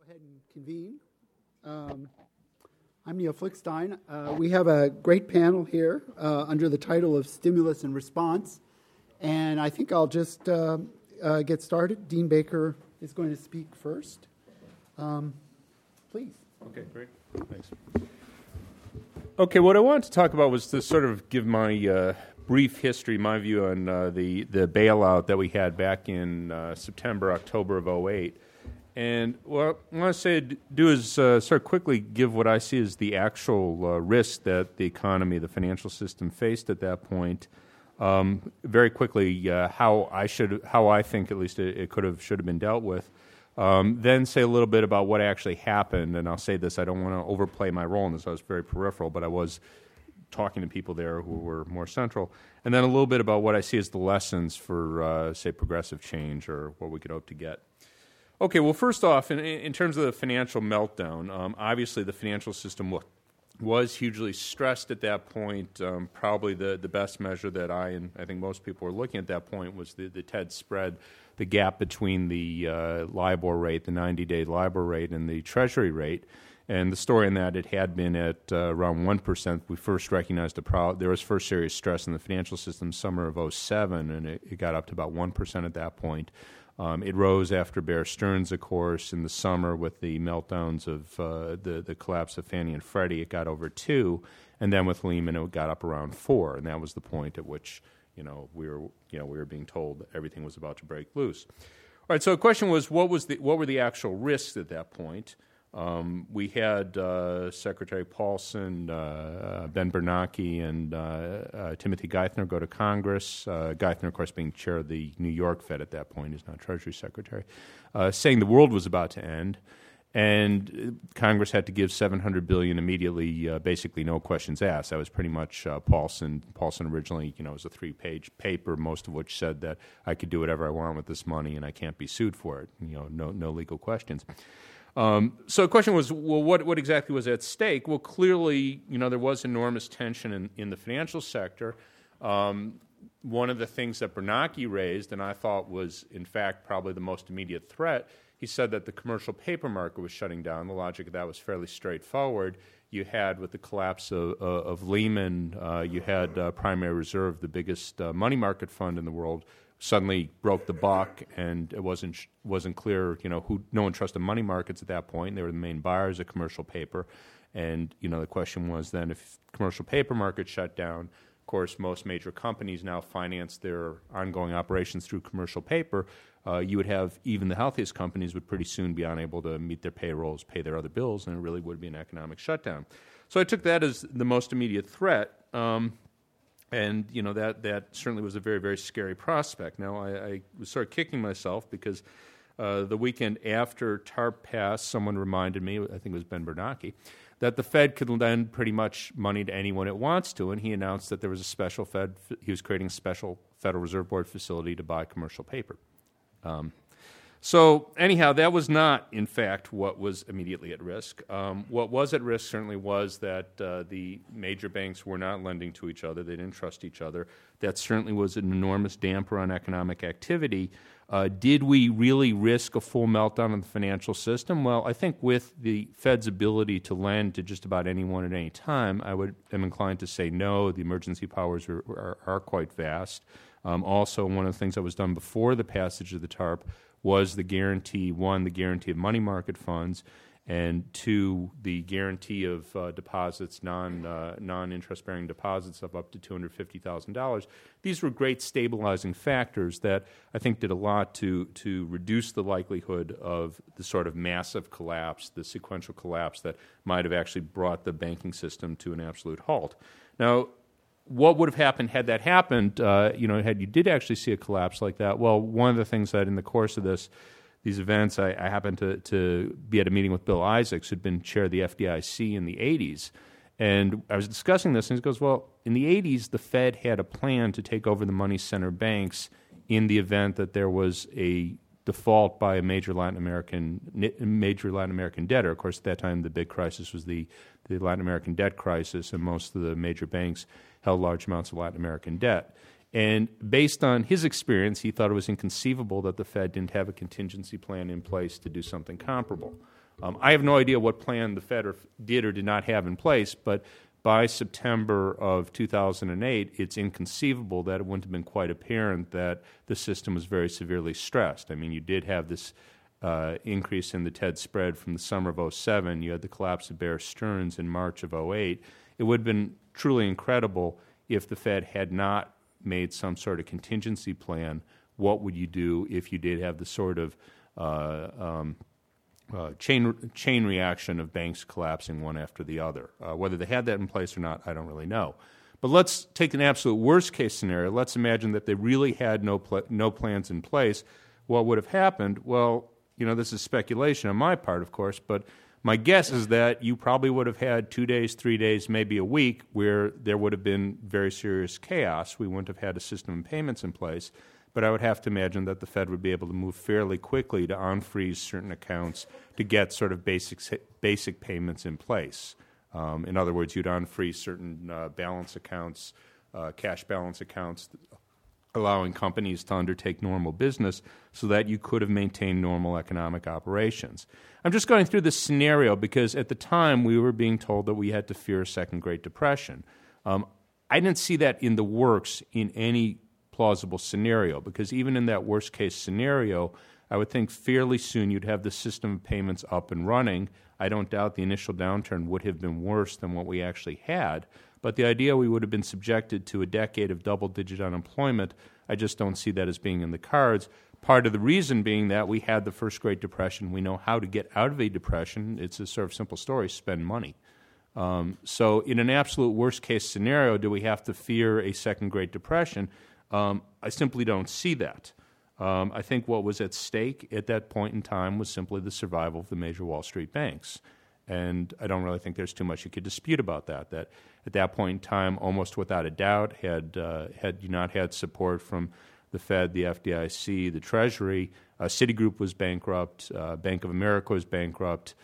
Go ahead and convene. I'm Neil Flickstein. We have a great panel here under the title of Stimulus and Response, and I think I'll just get started. Dean Baker is going to speak first. Please. Okay, great. Thanks. Okay, what I wanted to talk about was to sort of give my brief history, my view on the bailout that we had back in September, October of '08. And what I want to do is sort of quickly give what I see as the actual risk that the economy, the financial system faced at that point. Very quickly, how I think at least it should have been dealt with. Then say a little bit about what actually happened, and I'll say this: I don't want to overplay my role in this. I was very peripheral, but I was talking to people there who were more central. And then a little bit about what I see as the lessons for, say, progressive change or what we could hope to get. Okay, well, first off, in terms of the financial meltdown, obviously the financial system was hugely stressed at that point. Probably the best measure that I think most people were looking at that point was the TED spread, the gap between the LIBOR rate, the 90-day LIBOR rate, and the Treasury rate. And the story in that, it had been at around 1%. We first recognized there was first serious stress in the financial system summer of '07, and it got up to about 1% at that point. It rose after Bear Stearns, of course, in the summer with the meltdowns of the collapse of Fannie and Freddie. It got over 2%, and then with Lehman, it got up around 4%, and that was the point at which we were being told that everything was about to break loose. All right, so the question was, what were the actual risks at that point? We had Secretary Paulson, Ben Bernanke, and Timothy Geithner go to Congress. Geithner, of course, being chair of the New York Fed at that point, is now Treasury Secretary, saying the world was about to end, and Congress had to give $700 billion immediately, basically no questions asked. That was pretty much Paulson. Paulson originally, was a 3-page paper, most of which said that I could do whatever I want with this money and I can't be sued for it. No legal questions. So the question was, well, what exactly was at stake? Well, clearly, there was enormous tension in the financial sector. One of the things that Bernanke raised, and I thought was, in fact, probably the most immediate threat, he said that the commercial paper market was shutting down. The logic of that was fairly straightforward. You had, with the collapse of Lehman, you had Primary Reserve, the biggest money market fund in the world, suddenly broke the buck, and it wasn't clear, no one trusted money markets at that point. They were the main buyers of commercial paper, and the question was then, if commercial paper market shut down, of course, most major companies now finance their ongoing operations through commercial paper. You would have even the healthiest companies would pretty soon be unable to meet their payrolls, pay their other bills, and it really would be an economic shutdown. So I took that as the most immediate threat. And, that certainly was a very, very scary prospect. Now, I was sort of kicking myself because the weekend after TARP passed, someone reminded me, I think it was Ben Bernanke, that the Fed could lend pretty much money to anyone it wants to, and he announced that there was a special he was creating a special Federal Reserve Board facility to buy commercial paper. So anyhow, that was not, in fact, what was immediately at risk. What was at risk certainly was that the major banks were not lending to each other. They didn't trust each other. That certainly was an enormous damper on economic activity. Did we really risk a full meltdown of the financial system? Well, I think with the Fed's ability to lend to just about anyone at any time, am inclined to say no. The emergency powers are quite vast. Also, one of the things that was done before the passage of the TARP was the guarantee of money market funds, and 2, the guarantee of deposits, non-interest-bearing deposits of up to $250,000. These were great stabilizing factors that I think did a lot to reduce the likelihood of the sort of massive collapse, the sequential collapse that might have actually brought the banking system to an absolute halt. Now, what would have happened had that happened, had you did actually see a collapse like that? Well, one of the things that in the course of these events, I happened to be at a meeting with Bill Isaacs, who'd been chair of the FDIC in the 80s. And I was discussing this, and he goes, well, in the 80s, the Fed had a plan to take over the money center banks in the event that there was a default by a major Latin American debtor. Of course, at that time, the big crisis was the Latin American debt crisis, and most of the major banks held large amounts of Latin American debt. And based on his experience, he thought it was inconceivable that the Fed didn't have a contingency plan in place to do something comparable. I have no idea what plan the Fed did or did not have in place, but by September of 2008, it's inconceivable that it wouldn't have been quite apparent that the system was very severely stressed. I mean, you did have this increase in the TED spread from the summer of '07. You had the collapse of Bear Stearns in March of '08. It would have been truly incredible if the Fed had not made some sort of contingency plan. What would you do if you did have the sort of chain reaction of banks collapsing one after the other? Whether they had that in place or not, I don't really know. But let's take an absolute worst-case scenario. Let's imagine that they really had no plans in place. What would have happened? Well, this is speculation on my part, of course, but my guess is that you probably would have had 2 days, 3 days, maybe a week where there would have been very serious chaos. We wouldn't have had a system of payments in place. But I would have to imagine that the Fed would be able to move fairly quickly to unfreeze certain accounts to get sort of basic payments in place. In other words, you'd unfreeze certain balance accounts, cash balance accounts, allowing companies to undertake normal business so that you could have maintained normal economic operations. I'm just going through this scenario because at the time we were being told that we had to fear a second Great Depression. I didn't see that in the works in any plausible scenario, because even in that worst case scenario, I would think fairly soon you'd have the system of payments up and running. I don't doubt the initial downturn would have been worse than what we actually had, but the idea we would have been subjected to a decade of double-digit unemployment, I just don't see that as being in the cards. Part of the reason being that we had the first Great Depression. We know how to get out of a depression. It's a sort of simple story: spend money. So in an absolute worst case scenario, do we have to fear a second Great Depression? I simply don't see that. I think what was at stake at that point in time was simply the survival of the major Wall Street banks. And I don't really think there's too much you could dispute about that. That at that point in time, almost without a doubt, had you not had support from the Fed, the FDIC, the Treasury, Citigroup was bankrupt, Bank of America was bankrupt,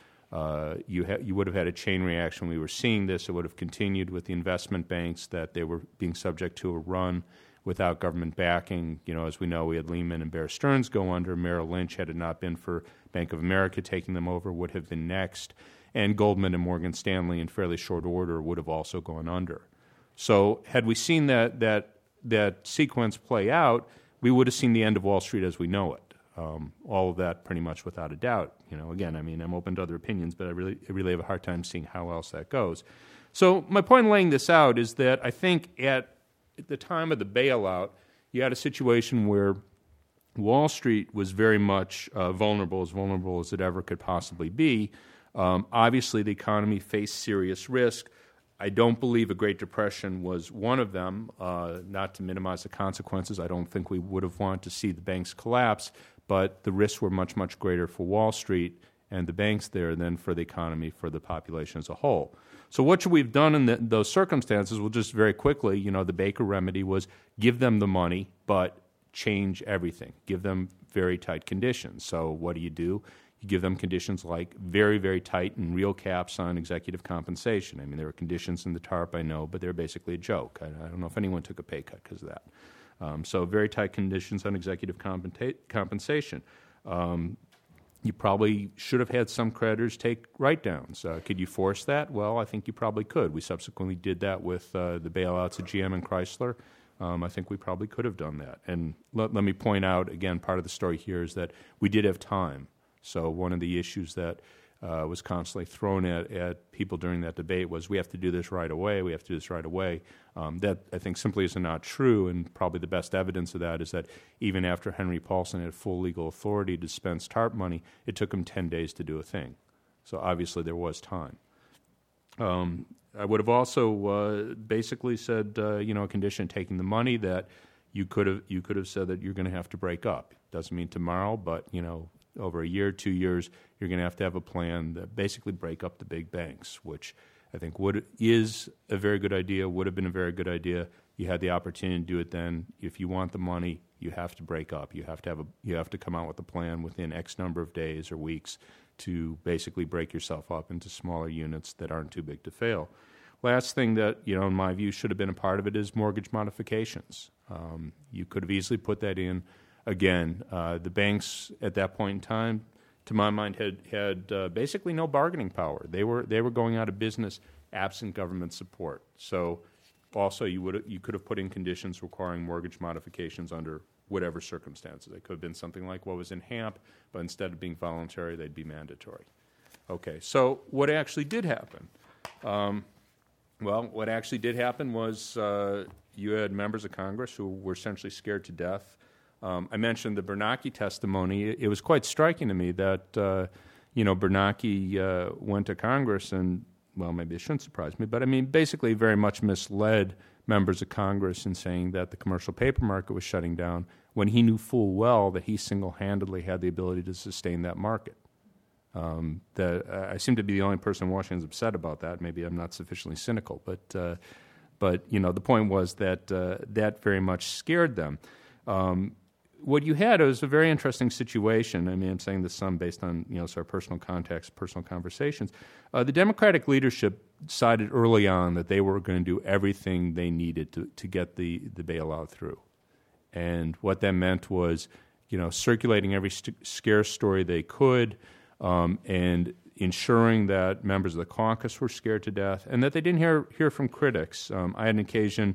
you would have had a chain reaction. We were seeing this. It would have continued with the investment banks, that they were being subject to a run without government backing. As we know, we had Lehman and Bear Stearns go under. Merrill Lynch, had it not been for Bank of America taking them over, would have been next. And Goldman and Morgan Stanley, in fairly short order, would have also gone under. So had we seen that sequence play out, we would have seen the end of Wall Street as we know it. All of that pretty much without a doubt. Again, I'm open to other opinions, but I really have a hard time seeing how else that goes. So my point in laying this out is that I think at the time of the bailout, you had a situation where Wall Street was very much vulnerable as it ever could possibly be. Obviously, the economy faced serious risk. I don't believe a Great Depression was one of them. Not to minimize the consequences, I don't think we would have wanted to see the banks collapse, but the risks were much, much greater for Wall Street and the banks there than for the economy, for the population as a whole. So what should we have done in those circumstances? Well, just very quickly, the Baker remedy was give them the money, but change everything. Give them very tight conditions. So what do? You give them conditions like very, very tight and real caps on executive compensation. There were conditions in the TARP, I know, but they're basically a joke. I don't know if anyone took a pay cut because of that. So very tight conditions on executive compensation. You probably should have had some creditors take write-downs. Could you force that? Well, I think you probably could. We subsequently did that with the bailouts of GM and Chrysler. I think we probably could have done that. And let me point out, again, part of the story here is that we did have time. So one of the issues that was constantly thrown at people during that debate was we have to do this right away, we have to do this right away. That, I think, simply is not true, and probably the best evidence of that is that even after Henry Paulson had full legal authority to dispense TARP money, it took him 10 days to do a thing. So obviously there was time. I would have also basically said, a condition taking the money that you could have said that you're going to have to break up. Doesn't mean tomorrow, but over a year, 2 years, you're going to have a plan that basically break up the big banks, which I think is a very good idea, would have been a very good idea. You had the opportunity to do it then. If you want the money, you have to break up. You have to come out with a plan within X number of days or weeks to basically break yourself up into smaller units that aren't too big to fail. Last thing that, in my view, should have been a part of it is mortgage modifications. You could have easily put that in. Again, the banks at that point in time to my mind, had basically no bargaining power. They were going out of business absent government support. So also you could have put in conditions requiring mortgage modifications under whatever circumstances. It could have been something like what was in HAMP, but instead of being voluntary, they'd be mandatory. Okay, so what actually did happen? What actually did happen was you had members of Congress who were essentially scared to death. I mentioned the Bernanke testimony. It was quite striking to me that, Bernanke went to Congress and, well, maybe it shouldn't surprise me, but I mean, basically very much misled members of Congress in saying that the commercial paper market was shutting down when he knew full well that he single-handedly had the ability to sustain that market. I seem to be the only person in Washington who's upset about that. Maybe I'm not sufficiently cynical, but the point was that that very much scared them. What you had was a very interesting situation. I mean, I'm saying this some based on sort of personal context, personal conversations. The Democratic leadership decided early on that they were going to do everything they needed to get the bailout through, and what that meant was circulating every scarce story they could. And ensuring that members of the caucus were scared to death, and that they didn't hear from critics. I had an occasion.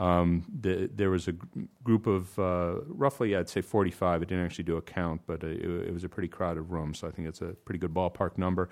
There was a group of roughly, I'd say 45. I didn't actually do a count, but it was a pretty crowded room, so I think it's a pretty good ballpark number.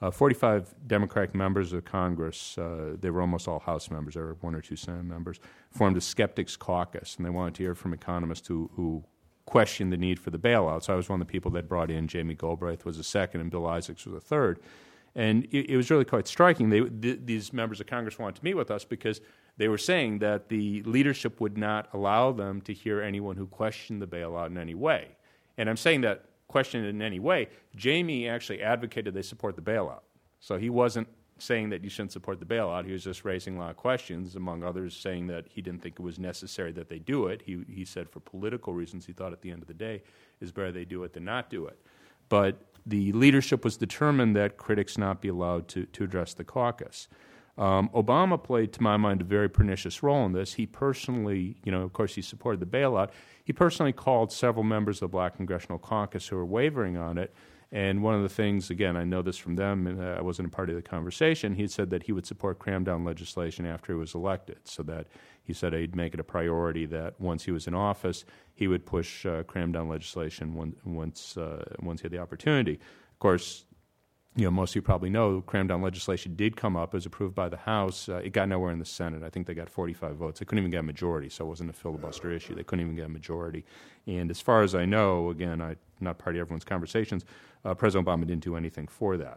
45 Democratic members of Congress, they were almost all House members, there were one or two Senate members, formed a skeptics caucus, and they wanted to hear from economists who questioned the need for the bailout. So I was one of the people that brought in. Jamie Galbraith was a second, and Bill Isaacs was a third. And it was really quite striking. These members of Congress wanted to meet with us because they were saying that the leadership would not allow them to hear anyone who questioned the bailout in any way. And I'm saying that questioned in any way. Jamie actually advocated they support the bailout. So he wasn't saying that you shouldn't support the bailout. He was just raising a lot of questions, among others saying that he didn't think it was necessary that they do it. He said for political reasons he thought at the end of the day it's better they do it than not do it. But the leadership was determined that critics not be allowed to address the caucus. Obama played, to my mind, a very pernicious role in this. He personally, of course he supported the bailout. He personally called several members of the Black Congressional Caucus who were wavering on it. And one of the things, again, I know this from them, and I wasn't a part of the conversation, he said that he would support cram-down legislation after he was elected, so that he said he'd make it a priority that once he was in office, he would push cram-down legislation once he had the opportunity. Of course, most of you probably know cram-down legislation did come up, it was approved by the House. It got nowhere in the Senate. I think they got 45 votes. They couldn't even get a majority, so it wasn't a filibuster issue. They couldn't even get a majority. And as far as I know, again, I'm not part of everyone's conversations, President Obama didn't do anything for that.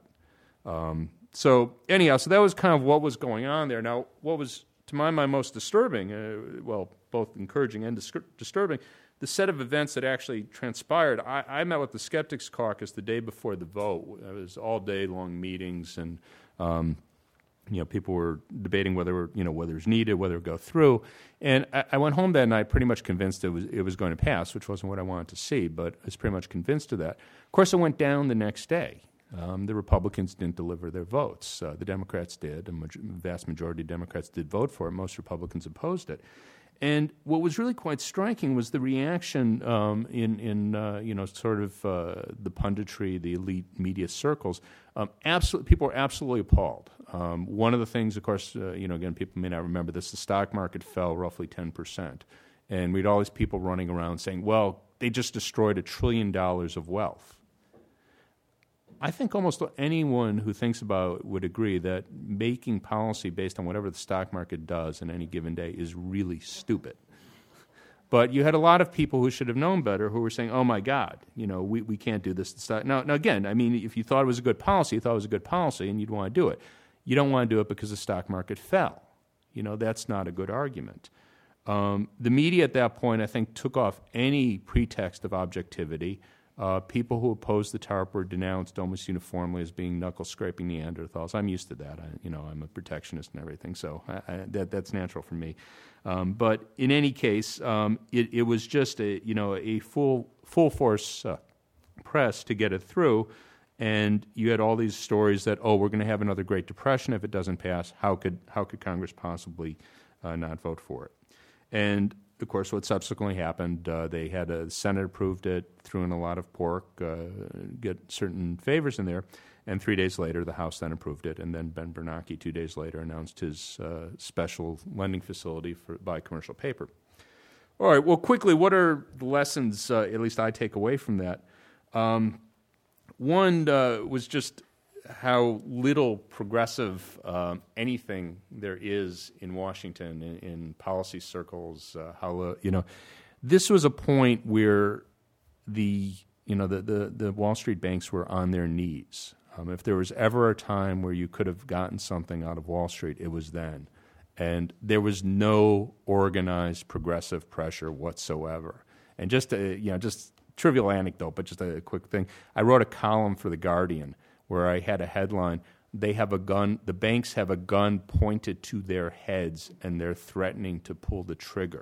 So that was kind of what was going on there. Now, what was, to my mind, most disturbing, both encouraging and disturbing, the set of events that actually transpired. I met with the Skeptics Caucus the day before the vote. It was all day long meetings, and people were debating whether it was needed, whether it would go through. And I went home that night pretty much convinced it was going to pass, which wasn't what I wanted to see, but I was pretty much convinced of that. Of course, it went down the next day. The Republicans didn't deliver their votes. The Democrats did. A vast majority of Democrats did vote for it. Most Republicans opposed it. And what was really quite striking was the reaction in the punditry, the elite media circles. People were absolutely appalled. One of the things, of course, again, people may not remember this, the stock market fell roughly 10%. And we had all these people running around saying, well, they just destroyed $1 trillion of wealth. I think almost anyone who thinks about it would agree that making policy based on whatever the stock market does in any given day is really stupid. But you had a lot of people who should have known better who were saying, oh, my God, we can't do this. Now, again, I mean, if you thought it was a good policy, you thought it was a good policy and you'd want to do it. You don't want to do it because the stock market fell. That's not a good argument. The media at that point, I think, took off any pretext of objectivity. People who opposed the TARP were denounced almost uniformly as being knuckle-scraping Neanderthals. I'm used to that. I'm a protectionist and everything, so that's natural for me. But in any case, it was just a full-force press to get it through, and you had all these stories that, we're going to have another Great Depression if it doesn't pass. How could Congress possibly not vote for it? And of course, what subsequently happened, the Senate approved it, threw in a lot of pork, get certain favors in there, and 3 days later, the House then approved it, and then Ben Bernanke 2 days later announced his special lending facility for buy commercial paper. All right, well, quickly, what are the lessons, at least I take away from that? One was just how little progressive anything there is in Washington in policy circles. This was a point where the Wall Street banks were on their knees. If there was ever a time where you could have gotten something out of Wall Street, it was then. And there was no organized progressive pressure whatsoever. And just trivial anecdote, but just a quick thing. I wrote a column for The Guardian where I had a headline, the banks have a gun pointed to their heads and they're threatening to pull the trigger.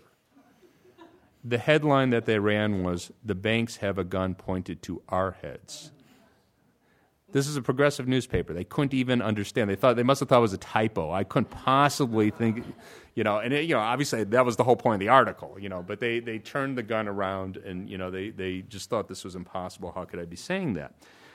The headline that they ran was, the banks have a gun pointed to our heads. This is a progressive newspaper. They couldn't even understand. They must have thought it was a typo. I couldn't possibly think, obviously that was the whole point of the article, but they turned the gun around and, they just thought this was impossible. How could I be saying that?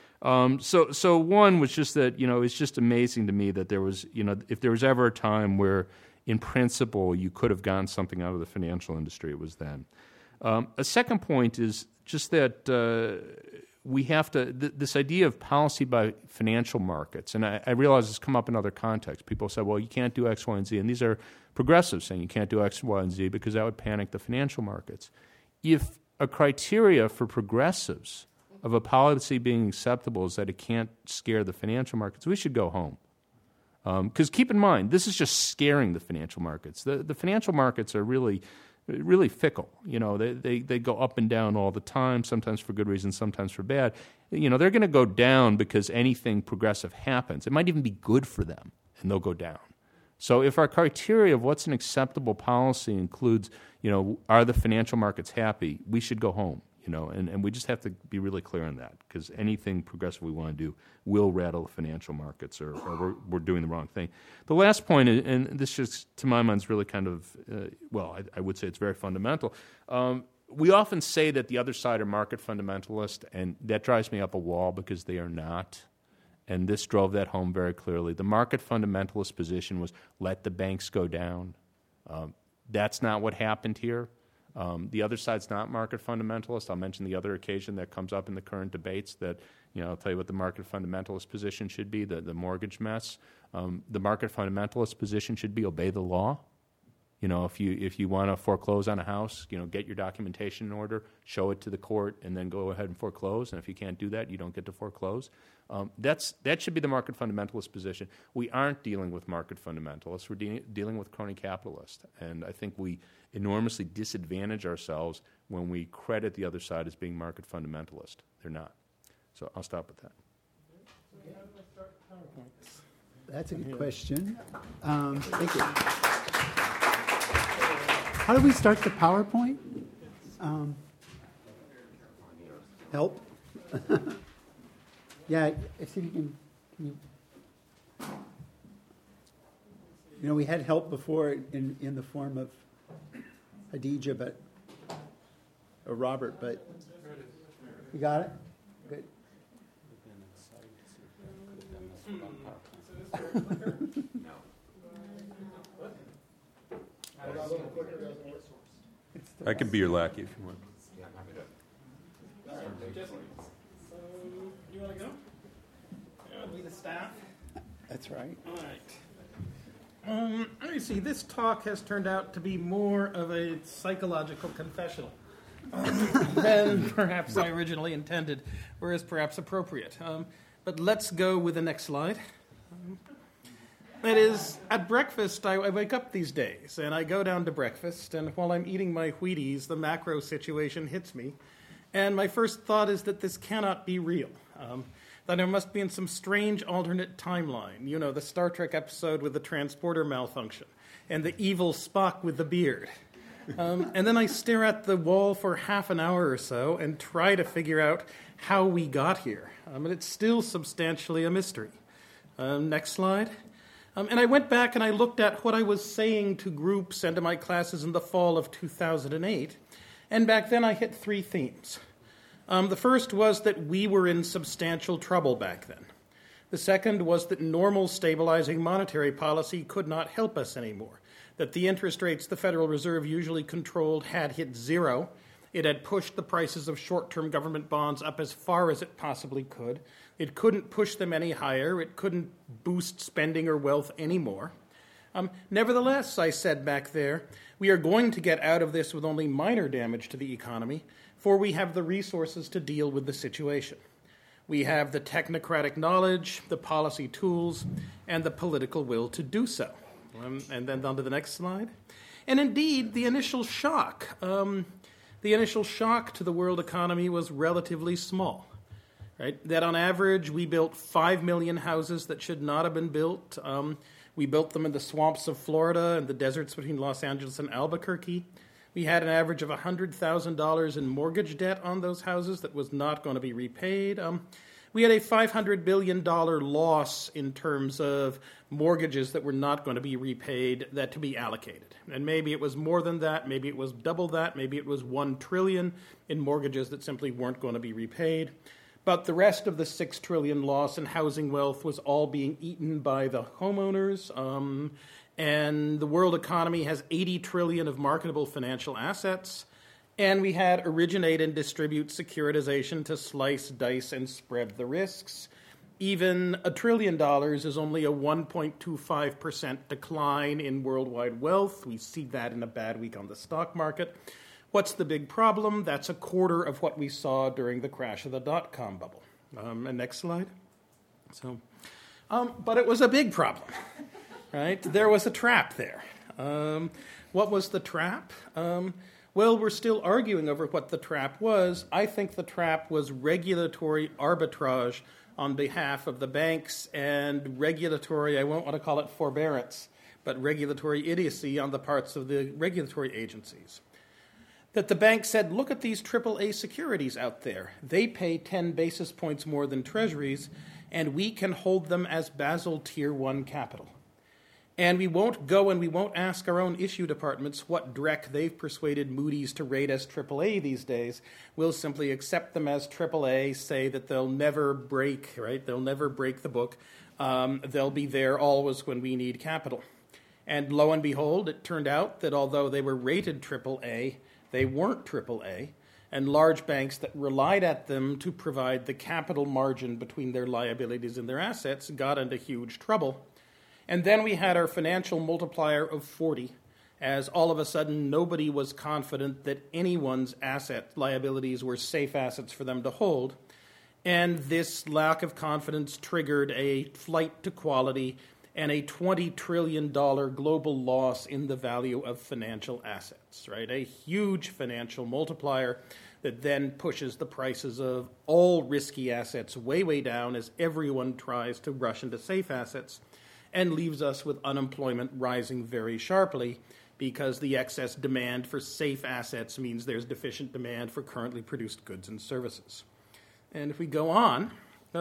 So one was just that, it's just amazing to me that there was, if there was ever a time where in principle you could have gotten something out of the financial industry, it was then. A second point is just that we have to, this idea of policy by financial markets, and I realize it's come up in other contexts. People say, well, you can't do X, Y, and Z, and these are progressives saying you can't do X, Y, and Z because that would panic the financial markets. If a criteria for progressives of a policy being acceptable is that it can't scare the financial markets, we should go home. Because keep in mind, this is just scaring the financial markets. The financial markets are really fickle. They go up and down all the time, sometimes for good reasons, sometimes for bad. They're going to go down because anything progressive happens. It might even be good for them, and they'll go down. So if our criteria of what's an acceptable policy includes, are the financial markets happy, we should go home. And we just have to be really clear on that, because anything progressive we want to do will rattle the financial markets, or we're doing the wrong thing. The last point, and this just to my mind is really kind of, I would say it's very fundamental. We often say that the other side are market fundamentalist, and that drives me up a wall because they are not. And this drove that home very clearly. The market fundamentalist position was let the banks go down. That's not what happened here. The other side's not market fundamentalist. I'll mention the other occasion that comes up in the current debates that, I'll tell you what the market fundamentalist position should be, the mortgage mess. The market fundamentalist position should be obey the law. If you want to foreclose on a house, get your documentation in order, show it to the court, and then go ahead and foreclose. And if you can't do that, you don't get to foreclose. That should be the market fundamentalist position. We aren't dealing with market fundamentalists. We're dealing with crony capitalists. And I think we enormously disadvantage ourselves when we credit the other side as being market fundamentalist. They're not. So I'll stop with that. That's a good question. Thank you. How do we start the PowerPoint? Help? Yeah, see if you can. We had help before in the form of Hadija, or Robert, but you got it? Good. I can be your lackey if you want. So, you want to go? Be the staff? That's right. All right. Let me see. This talk has turned out to be more of a psychological confessional than perhaps I originally intended, or is perhaps appropriate. But let's go with the next slide. That is, at breakfast, I wake up these days, and I go down to breakfast, and while I'm eating my Wheaties, the macro situation hits me, and my first thought is that this cannot be real, that I must be in some strange alternate timeline, the Star Trek episode with the transporter malfunction, and the evil Spock with the beard. And then I stare at the wall for half an hour or so and try to figure out how we got here, and it's still substantially a mystery. Next slide. And I went back and I looked at what I was saying to groups and to my classes in the fall of 2008. And back then I hit three themes. The first was that we were in substantial trouble back then. The second was that normal stabilizing monetary policy could not help us anymore, that the interest rates the Federal Reserve usually controlled had hit zero. It had pushed the prices of short-term government bonds up as far as it possibly could. It couldn't push them any higher. It couldn't boost spending or wealth anymore. Nevertheless, I said back there, we are going to get out of this with only minor damage to the economy, for we have the resources to deal with the situation. We have the technocratic knowledge, the policy tools, and the political will to do so. And then on to the next slide. And indeed, the initial shock to the world economy was relatively small. Right? That on average, we built 5 million houses that should not have been built. We built them in the swamps of Florida and the deserts between Los Angeles and Albuquerque. We had an average of $100,000 in mortgage debt on those houses that was not going to be repaid. We had a $500 billion loss in terms of mortgages that were not going to be repaid, that to be allocated. And maybe it was more than that, maybe it was double that, maybe it was $1 trillion in mortgages that simply weren't going to be repaid. But the rest of the $6 trillion loss in housing wealth was all being eaten by the homeowners. And the world economy has $80 trillion of marketable financial assets. And we had originate and distribute securitization to slice, dice, and spread the risks. Even $1 trillion is only a 1.25% decline in worldwide wealth. We see that in a bad week on the stock market. What's the big problem? That's a quarter of what we saw during the crash of the dot-com bubble. And next slide. But it was a big problem, right? There was a trap there. What was the trap? Well, we're still arguing over what the trap was. I think the trap was regulatory arbitrage on behalf of the banks and regulatory, I won't want to call it forbearance, but regulatory idiocy on the parts of the regulatory agencies. That the bank said, look at these AAA securities out there. They pay 10 basis points more than treasuries, and we can hold them as Basel Tier 1 capital. And we won't go and we won't ask our own issue departments what dreck they've persuaded Moody's to rate as AAA these days. We'll simply accept them as AAA, say that they'll never break, right? They'll never break the book. They'll be there always when we need capital. And lo and behold, it turned out that although they were rated AAA, they weren't AAA, and large banks that relied on them to provide the capital margin between their liabilities and their assets got into huge trouble. And then we had our financial multiplier of 40, as all of a sudden nobody was confident that anyone's liabilities were safe assets for them to hold. And this lack of confidence triggered a flight to quality and a $20 trillion global loss in the value of financial assets, right? A huge financial multiplier that then pushes the prices of all risky assets way, way down as everyone tries to rush into safe assets, and leaves us with unemployment rising very sharply because the excess demand for safe assets means there's deficient demand for currently produced goods and services. And if we go on,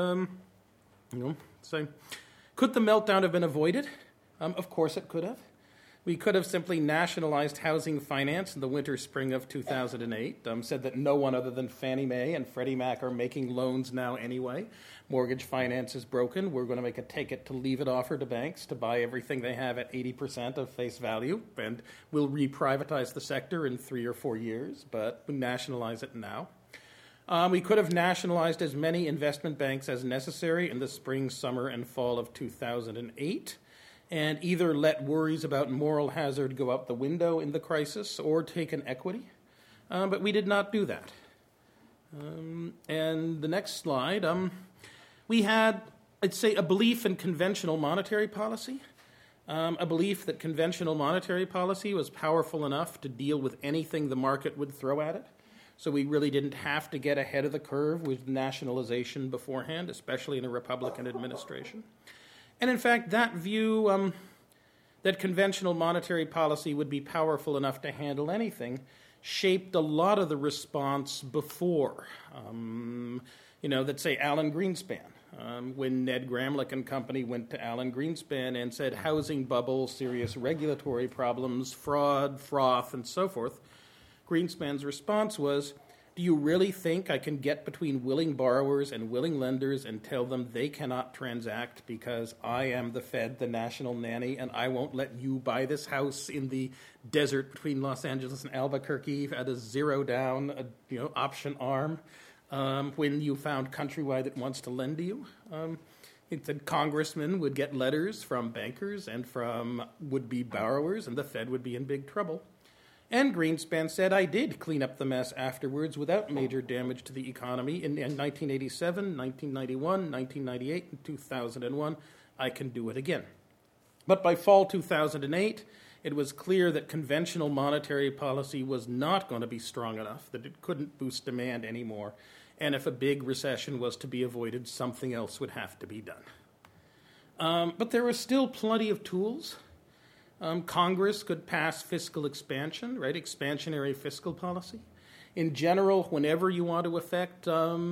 say, could the meltdown have been avoided? Of course it could have. We could have simply nationalized housing finance in the winter-spring of 2008, said that no one other than Fannie Mae and Freddie Mac are making loans now anyway. Mortgage finance is broken. We're going to make a take-it-to-leave-it offer to banks to buy everything they have at 80% of face value, and we'll re-privatize the sector in 3 or 4 years, but we nationalize it now. We could have nationalized as many investment banks as necessary in the spring, summer, and fall of 2008, and either let worries about moral hazard go out the window in the crisis or take an equity. But we did not do that. And the next slide, we had, I'd say, a belief in conventional monetary policy, a belief that conventional monetary policy was powerful enough to deal with anything the market would throw at it. So we really didn't have to get ahead of the curve with nationalization beforehand, especially in a Republican administration. And in fact, that view that conventional monetary policy would be powerful enough to handle anything shaped a lot of the response before. that say Alan Greenspan. When Ned Gramlich and company went to Alan Greenspan and said housing bubble, serious regulatory problems, fraud, froth, and so forth, Greenspan's response was, do you really think I can get between willing borrowers and willing lenders and tell them they cannot transact because I am the Fed, the national nanny, and I won't let you buy this house in the desert between Los Angeles and Albuquerque at a zero down, option arm, when you found Countrywide that wants to lend to you? It said congressmen would get letters from bankers and from would-be borrowers, and the Fed would be in big trouble. And Greenspan said, I did clean up the mess afterwards without major damage to the economy in 1987, 1991, 1998, and 2001. I can do it again. But by fall 2008, it was clear that conventional monetary policy was not going to be strong enough, that it couldn't boost demand anymore. And if a big recession was to be avoided, something else would have to be done. But there were still plenty of tools. Congress could pass fiscal expansion, right? Expansionary fiscal policy. In general, whenever you want to affect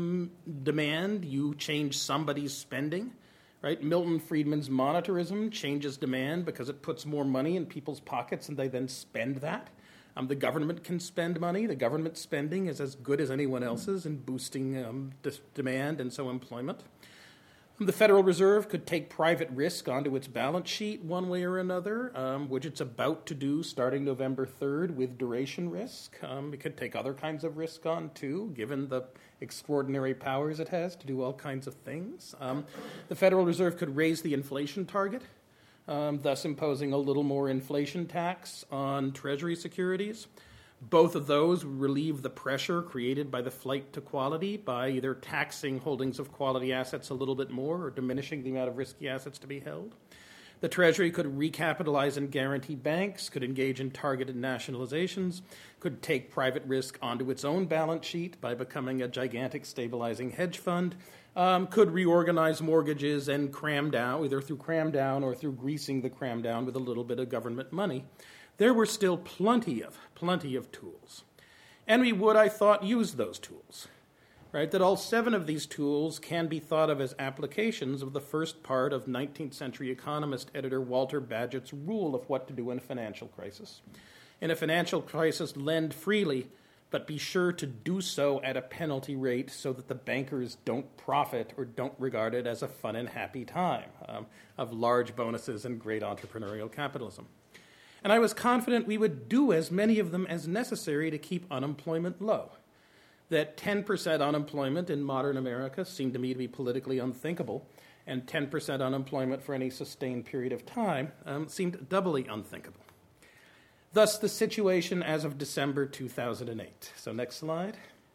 demand, you change somebody's spending, right? Milton Friedman's monetarism changes demand because it puts more money in people's pockets and they then spend that. The government can spend money. The government spending is as good as anyone else's in boosting demand and so employment. The Federal Reserve could take private risk onto its balance sheet one way or another, which it's about to do starting November 3rd with duration risk. It could take other kinds of risk on, too, given the extraordinary powers it has to do all kinds of things. The Federal Reserve could raise the inflation target, thus imposing a little more inflation tax on Treasury securities. Both of those relieve the pressure created by the flight to quality by either taxing holdings of quality assets a little bit more or diminishing the amount of risky assets to be held. The Treasury could recapitalize and guarantee banks, could engage in targeted nationalizations, could take private risk onto its own balance sheet by becoming a gigantic stabilizing hedge fund, could reorganize mortgages and cram down, either through cram down or through greasing the cram down with a little bit of government money. There were still plenty of tools. And we would, I thought, use those tools, right? That all 7 of these tools can be thought of as applications of the first part of 19th century economist editor Walter Bagehot's rule of what to do in a financial crisis. In a financial crisis, lend freely, but be sure to do so at a penalty rate so that the bankers don't profit or don't regard it as a fun and happy time of large bonuses and great entrepreneurial capitalism. And I was confident we would do as many of them as necessary to keep unemployment low. That 10% unemployment in modern America seemed to me to be politically unthinkable, and 10% unemployment for any sustained period of time seemed doubly unthinkable. Thus, the situation as of December 2008. So next slide.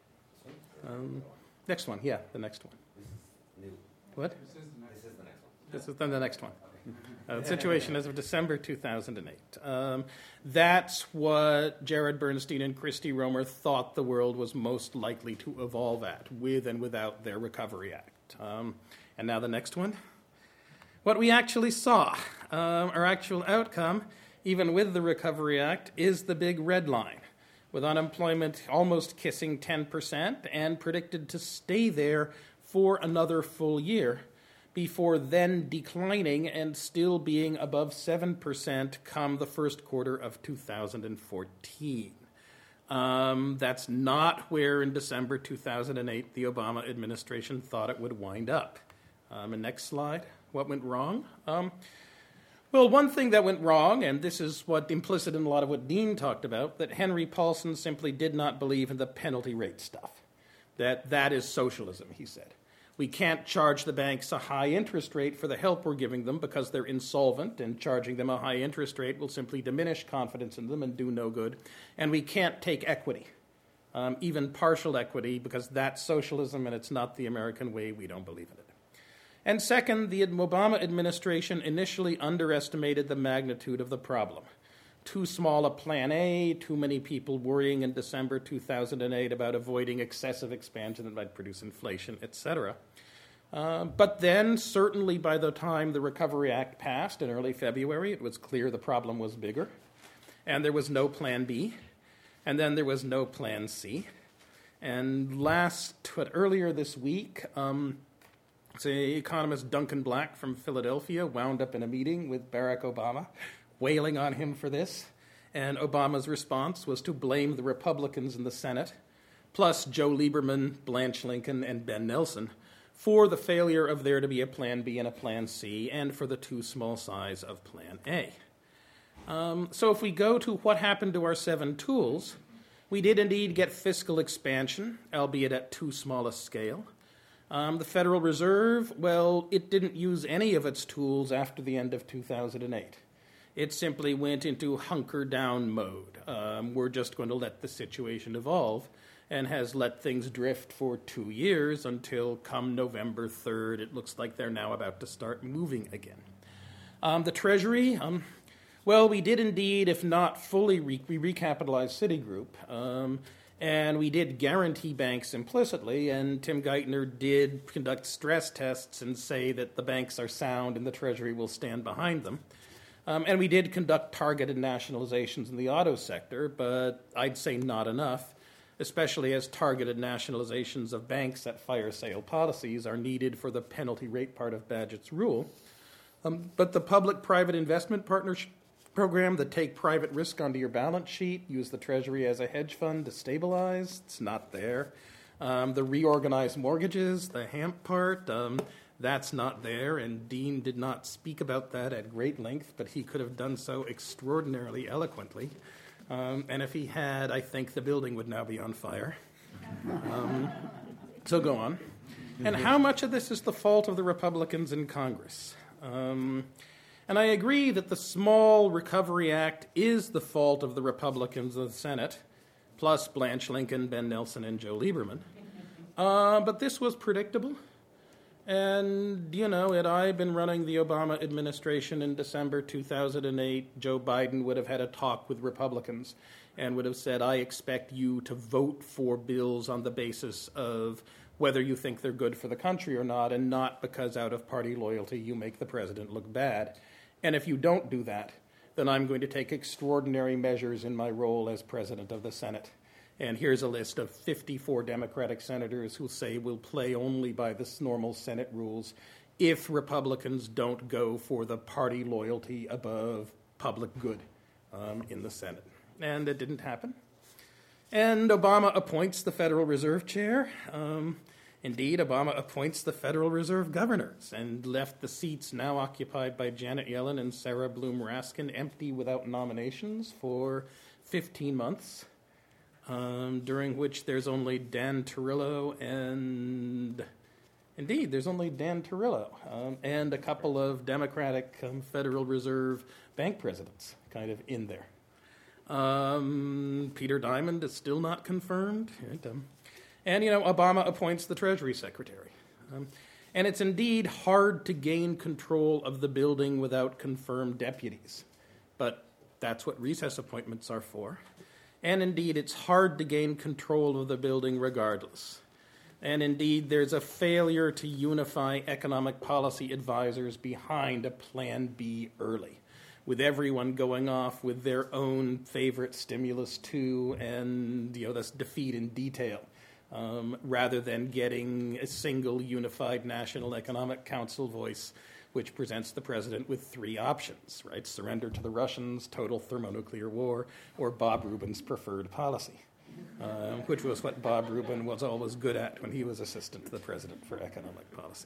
Next one, yeah, the next one. What? This is the next one. This is then the next one. The situation as of December 2008. That's what Jared Bernstein and Christy Romer thought the world was most likely to evolve at, with and without their Recovery Act. And now the next one. What we actually saw, our actual outcome, even with the Recovery Act, is the big red line, with unemployment almost kissing 10% and predicted to stay there for another full year, before then declining and still being above 7% come the first quarter of 2014. That's not where in December 2008 the Obama administration thought it would wind up. And next slide. What went wrong? Well, one thing that went wrong, and this is what implicit in a lot of what Dean talked about, that Henry Paulson simply did not believe in the penalty rate stuff. That is socialism, he said. We can't charge the banks a high interest rate for the help we're giving them because they're insolvent, and charging them a high interest rate will simply diminish confidence in them and do no good. And we can't take equity, even partial equity, because that's socialism and it's not the American way. We don't believe in it. And second, the Obama administration initially underestimated the magnitude of the problem. Too small a plan A, too many people worrying in December 2008 about avoiding excessive expansion that might produce inflation, etc. But then, certainly by the time the Recovery Act passed in early February, it was clear the problem was bigger, and there was no plan B, and then there was no plan C. And earlier this week, economist Duncan Black from Philadelphia wound up in a meeting with Barack Obama, wailing on him for this. And Obama's response was to blame the Republicans in the Senate, plus Joe Lieberman, Blanche Lincoln, and Ben Nelson, for the failure of there to be a Plan B and a Plan C, and for the too small size of Plan A. So if we go to what happened to our 7 tools, we did indeed get fiscal expansion, albeit at too small a scale. The Federal Reserve, well, it didn't use any of its tools after the end of 2008. It simply went into hunker-down mode. We're just going to let the situation evolve, and has let things drift for 2 years until come November 3rd, it looks like they're now about to start moving again. The Treasury, well, we did indeed, if not fully, we recapitalized Citigroup, and we did guarantee banks implicitly, and Tim Geithner did conduct stress tests and say that the banks are sound and the Treasury will stand behind them. And we did conduct targeted nationalizations in the auto sector, but I'd say not enough, especially as targeted nationalizations of banks at fire sale policies are needed for the penalty rate part of Bagehot's rule. But the public-private investment partnership program that take private risk onto your balance sheet, use the Treasury as a hedge fund to stabilize, it's not there. The reorganized mortgages, the HAMP part, that's not there, and Dean did not speak about that at great length, but he could have done so extraordinarily eloquently. And if he had, I think the building would now be on fire. So go on. And how much of this is the fault of the Republicans in Congress? And I agree that the Small Recovery Act is the fault of the Republicans of the Senate, plus Blanche Lincoln, Ben Nelson, and Joe Lieberman. But this was predictable. And, had I been running the Obama administration in December 2008, Joe Biden would have had a talk with Republicans and would have said, I expect you to vote for bills on the basis of whether you think they're good for the country or not, and not because out of party loyalty you make the president look bad. And if you don't do that, then I'm going to take extraordinary measures in my role as president of the Senate. And here's a list of 54 Democratic senators who say we'll play only by the normal Senate rules if Republicans don't go for the party loyalty above public good in the Senate. And it didn't happen. And Obama appoints the Federal Reserve Chair. Indeed, Obama appoints the Federal Reserve governors and left the seats now occupied by Janet Yellen and Sarah Bloom Raskin empty without nominations for 15 months. During which there's only Dan Tarullo and a couple of Democratic Federal Reserve bank presidents kind of in there. Peter Diamond is still not confirmed. And Obama appoints the Treasury Secretary. And it's indeed hard to gain control of the building without confirmed deputies. But that's what recess appointments are for. And indeed, it's hard to gain control of the building regardless. And indeed, there's a failure to unify economic policy advisors behind a Plan B early, with everyone going off with their own favorite stimulus too, and that's defeat in detail, rather than getting a single unified National Economic Council voice which presents the president with 3 options, right? Surrender to the Russians, total thermonuclear war, or Bob Rubin's preferred policy, which was what Bob Rubin was always good at when he was assistant to the president for economic policy.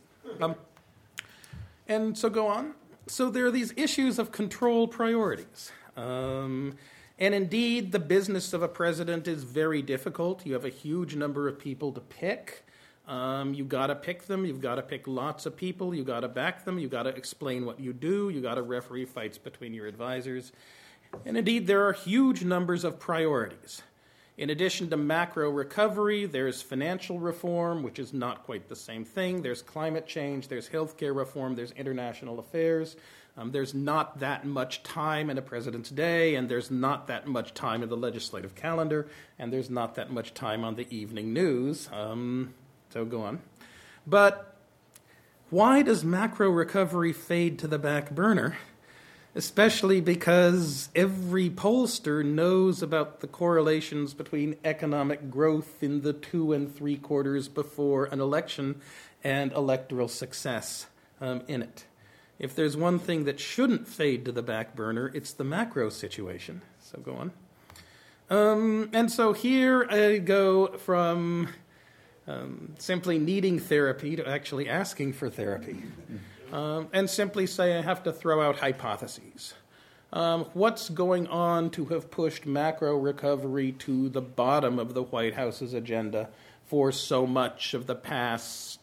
And so go on. So there are these issues of control priorities. And indeed, the business of a president is very difficult. You have a huge number of people to pick. You've got to pick them. You've got to pick lots of people. You've got to back them. You've got to explain what you do. You've got to referee fights between your advisors. And indeed, there are huge numbers of priorities. In addition to macro recovery, there's financial reform, which is not quite the same thing. There's climate change. There's healthcare reform. There's international affairs. There's not that much time in a president's day, and there's not that much time in the legislative calendar, and there's not that much time on the evening news. So go on. But why does macro recovery fade to the back burner? especially because every pollster knows about the correlations between economic growth in the 2 3 quarters before an election and electoral success in it. If there's one thing that shouldn't fade to the back burner, it's the macro situation. So go on. And so here I go from simply needing therapy to actually asking for therapy. And simply say I have to throw out hypotheses. What's going on to have pushed macro recovery to the bottom of the White House's agenda for so much of the past,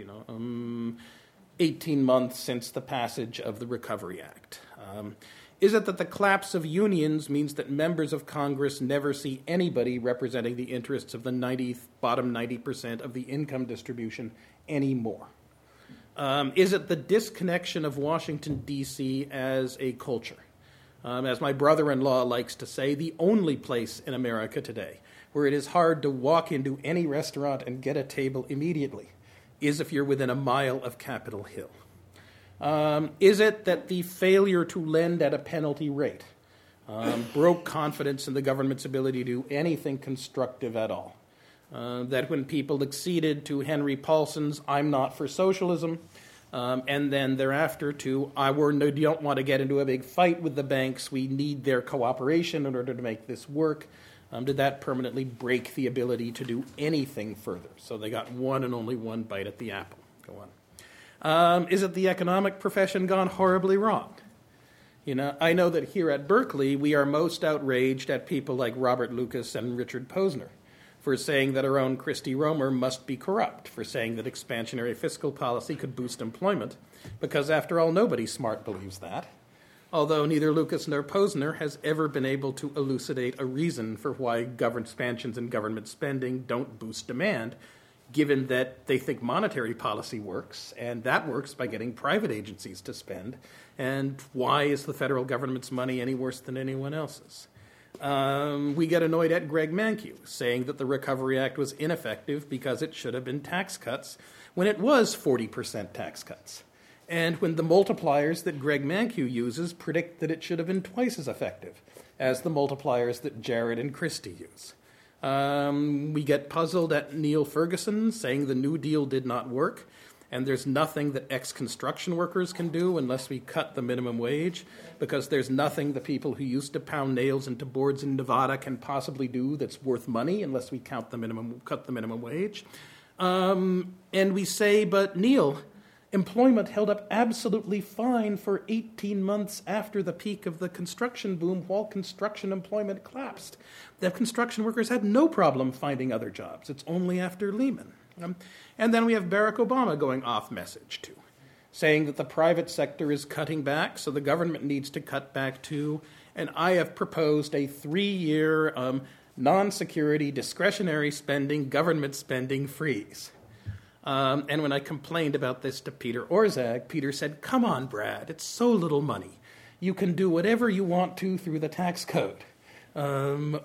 18 months since the passage of the Recovery Act? Is it that the collapse of unions means that members of Congress never see anybody representing the interests of the bottom 90% of the income distribution anymore? Is it the disconnection of Washington, D.C. as a culture? As my brother-in-law likes to say, the only place in America today where it is hard to walk into any restaurant and get a table immediately is if you're within a mile of Capitol Hill. Is it that the failure to lend at a penalty rate broke confidence in the government's ability to do anything constructive at all? That when people acceded to Henry Paulson's "I'm not for socialism," and then thereafter to "we don't want to get into a big fight with the banks, we need their cooperation in order to make this work," did that permanently break the ability to do anything further? So they got one and only one bite at the apple. Go on. Is it the economic profession gone horribly wrong? I know that here at Berkeley we are most outraged at people like Robert Lucas and Richard Posner for saying that our own Christy Romer must be corrupt, for saying that expansionary fiscal policy could boost employment, because after all, nobody smart believes that, although neither Lucas nor Posner has ever been able to elucidate a reason for why government expansions and government spending don't boost demand, given that they think monetary policy works, and that works by getting private agencies to spend, and why is the federal government's money any worse than anyone else's? We get annoyed at Greg Mankiw, saying that the Recovery Act was ineffective because it should have been tax cuts, when it was 40% tax cuts. And when the multipliers that Greg Mankiw uses predict that it should have been twice as effective as the multipliers that Jared and Christie use. We get puzzled at Neil Ferguson saying the New Deal did not work, and there's nothing that ex-construction workers can do unless we cut the minimum wage, because there's nothing the people who used to pound nails into boards in Nevada can possibly do that's worth money unless we cut the minimum wage. And we say, but Neil, employment held up absolutely fine for 18 months after the peak of the construction boom while construction employment collapsed. The construction workers had no problem finding other jobs. It's only after Lehman. And then we have Barack Obama going off message too, saying that the private sector is cutting back, so the government needs to cut back too. And I have proposed a 3-year non-security discretionary spending, government spending freeze. And when I complained about this to Peter Orszag, Peter said, "Come on, Brad, it's so little money. You can do whatever you want to through the tax code." And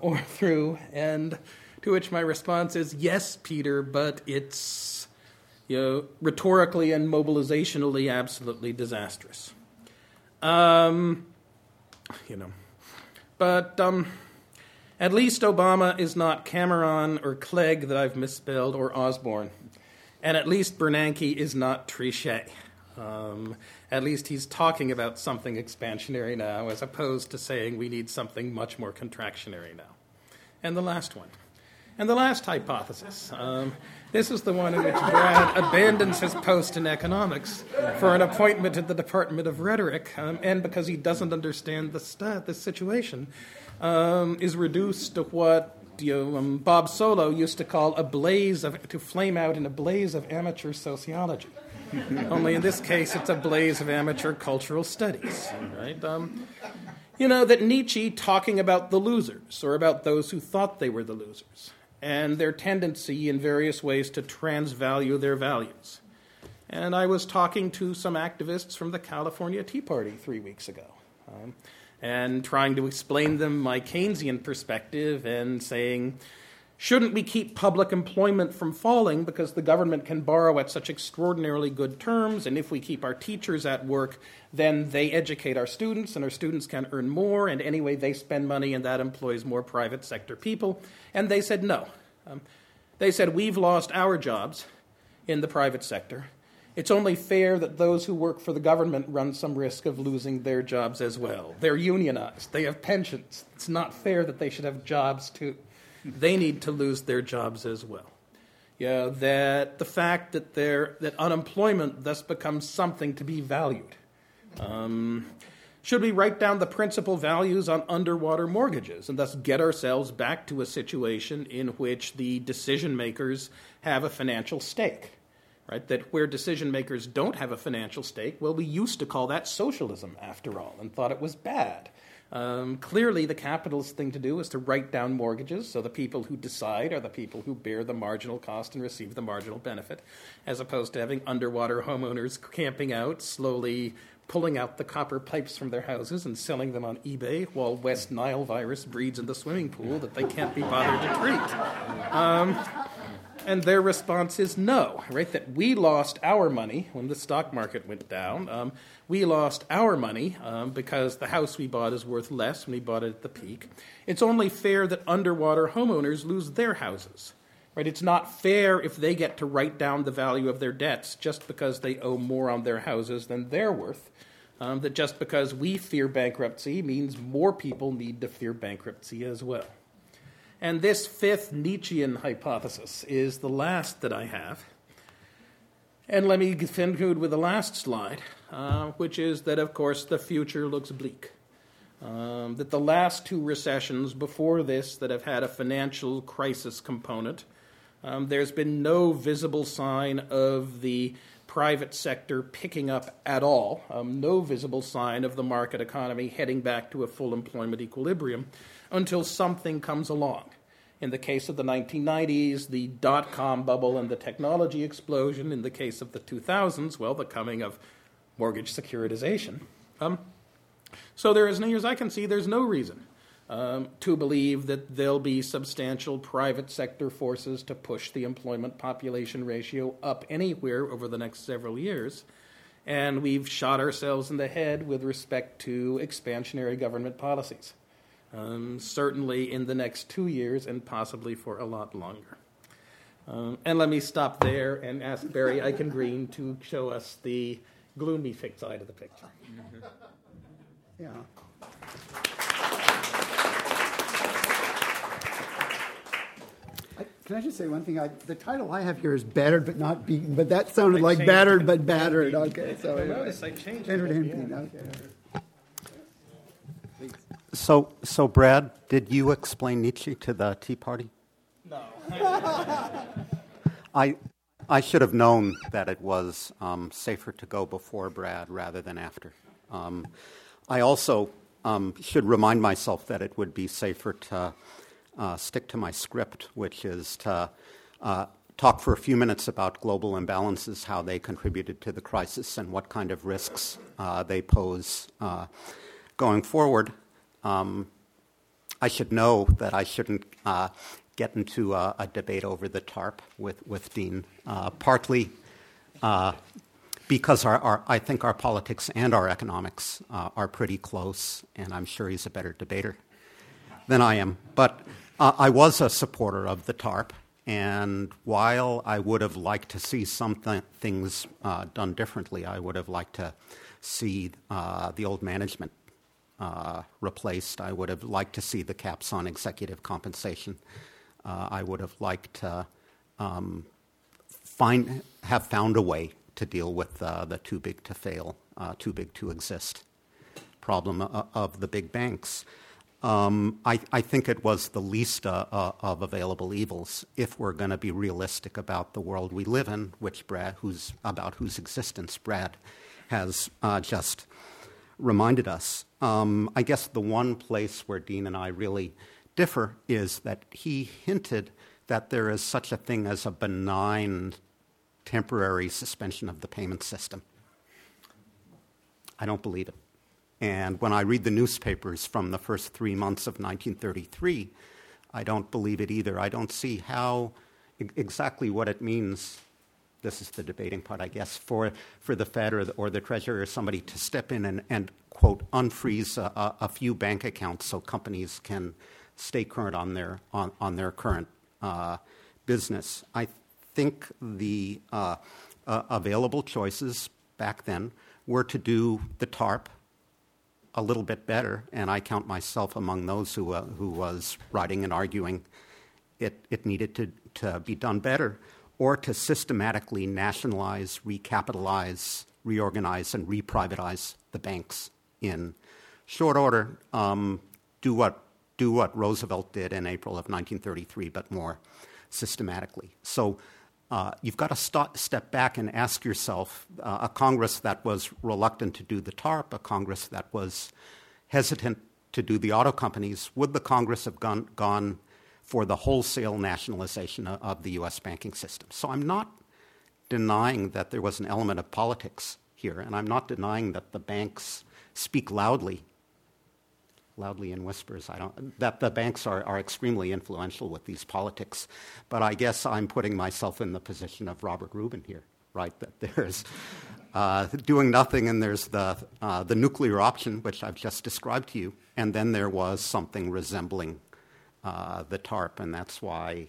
to which my response is, yes, Peter, but it's rhetorically and mobilizationally absolutely disastrous. But at least Obama is not Cameron or Clegg that I've misspelled or Osborne. And at least Bernanke is not Trichet. At least he's talking about something expansionary now, as opposed to saying we need something much more contractionary now. And the last one. And the last hypothesis. This is the one in which Brad abandons his post in economics for an appointment at the Department of Rhetoric, and because he doesn't understand the situation, is reduced to what Bob Solow used to call to flame out in a blaze of amateur sociology. Only in this case, it's a blaze of amateur cultural studies. Right? That Nietzsche talking about the losers, or about those who thought they were the losers, and their tendency in various ways to transvalue their values. And I was talking to some activists from the California Tea Party 3 weeks ago, and trying to explain them my Keynesian perspective and saying, Shouldn't we keep public employment from falling because the government can borrow at such extraordinarily good terms, and if we keep our teachers at work, then they educate our students, and our students can earn more, and anyway, they spend money, and that employs more private sector people? And they said no. They said, we've lost our jobs in the private sector. It's only fair that those who work for the government run some risk of losing their jobs as well. They're unionized. They have pensions. It's not fair that they should have jobs too. They need to lose their jobs as well. Yeah, that the fact that that unemployment thus becomes something to be valued. Should we write down the principal values on underwater mortgages and thus get ourselves back to a situation in which the decision makers have a financial stake? Right? That where decision makers don't have a financial stake, well, we used to call that socialism after all and thought it was bad. Clearly, the capitalist thing to do is to write down mortgages so the people who decide are the people who bear the marginal cost and receive the marginal benefit, as opposed to having underwater homeowners camping out, slowly pulling out the copper pipes from their houses and selling them on eBay while West Nile virus breeds in the swimming pool that they can't be bothered to treat. And their response is no, right? That we lost our money when the stock market went down. We lost our money because the house we bought is worth less when we bought it at the peak. It's only fair that underwater homeowners lose their houses, right? It's not fair if they get to write down the value of their debts just because they owe more on their houses than they're worth. That just because we fear bankruptcy means more people need to fear bankruptcy as well. And this fifth Nietzschean hypothesis is the last that I have. And let me conclude with the last slide, which is that, of course, the future looks bleak. That the last two recessions before this that have had a financial crisis component, there's been no visible sign of the private sector picking up at all, no visible sign of the market economy heading back to a full employment equilibrium until something comes along. In the case of the 1990s, the dot-com bubble and the technology explosion. In the case of the 2000s, well, the coming of mortgage securitization. So there is, as near as I can see, there's no reason to believe that there'll be substantial private sector forces to push the employment population ratio up anywhere over the next several years. And we've shot ourselves in the head with respect to expansionary government policies. Certainly in the next 2 years and possibly for a lot longer. And let me stop there and ask Barry Eichengreen to show us the gloomy side of the picture. Yeah. Can I just say one thing? The title I have here is Battered But Not Beaten, but that sounded like Battered But Battered. Okay, so notice I changed it. Okay. So Brad, did you explain Nietzsche to the Tea Party? No. I should have known that it was safer to go before Brad rather than after. I also should remind myself that it would be safer to stick to my script, which is to talk for a few minutes about global imbalances, how they contributed to the crisis, and what kind of risks they pose going forward. I should know that I shouldn't get into a debate over the TARP with Dean, partly because I think our politics and our economics are pretty close, and I'm sure he's a better debater than I am. But I was a supporter of the TARP, and while I would have liked to see some things done differently, I would have liked to see the old management replaced. I would have liked to see the caps on executive compensation. I would have liked to have found a way to deal with the too big to fail, too big to exist problem of the big banks. I think it was the least of available evils if we're going to be realistic about the world we live in, which whose existence Brad has just reminded us. I guess the one place where Dean and I really differ is that he hinted that there is such a thing as a benign temporary suspension of the payment system. I don't believe it. And when I read the newspapers from the first 3 months of 1933, I don't believe it either. I don't see how exactly what it means. This is the debating part, I guess, for the Fed or the Treasury or somebody to step in and quote, unfreeze a few bank accounts so companies can stay current on their current business. I think the available choices back then were to do the TARP a little bit better, and I count myself among those who was writing and arguing it needed to be done better, or to systematically nationalize, recapitalize, reorganize, and reprivatize the banks in short order. Do what Roosevelt did in April of 1933, but more systematically. So you've got to step back and ask yourself, a Congress that was reluctant to do the TARP, a Congress that was hesitant to do the auto companies, would the Congress have gone for the wholesale nationalization of the U.S. banking system? So I'm not denying that there was an element of politics here, and I'm not denying that the banks speak loudly in whispers. That the banks are extremely influential with these politics, but I guess I'm putting myself in the position of Robert Rubin here, right? That there's doing nothing, and there's the nuclear option, which I've just described to you, and then there was something resembling the TARP, and that's why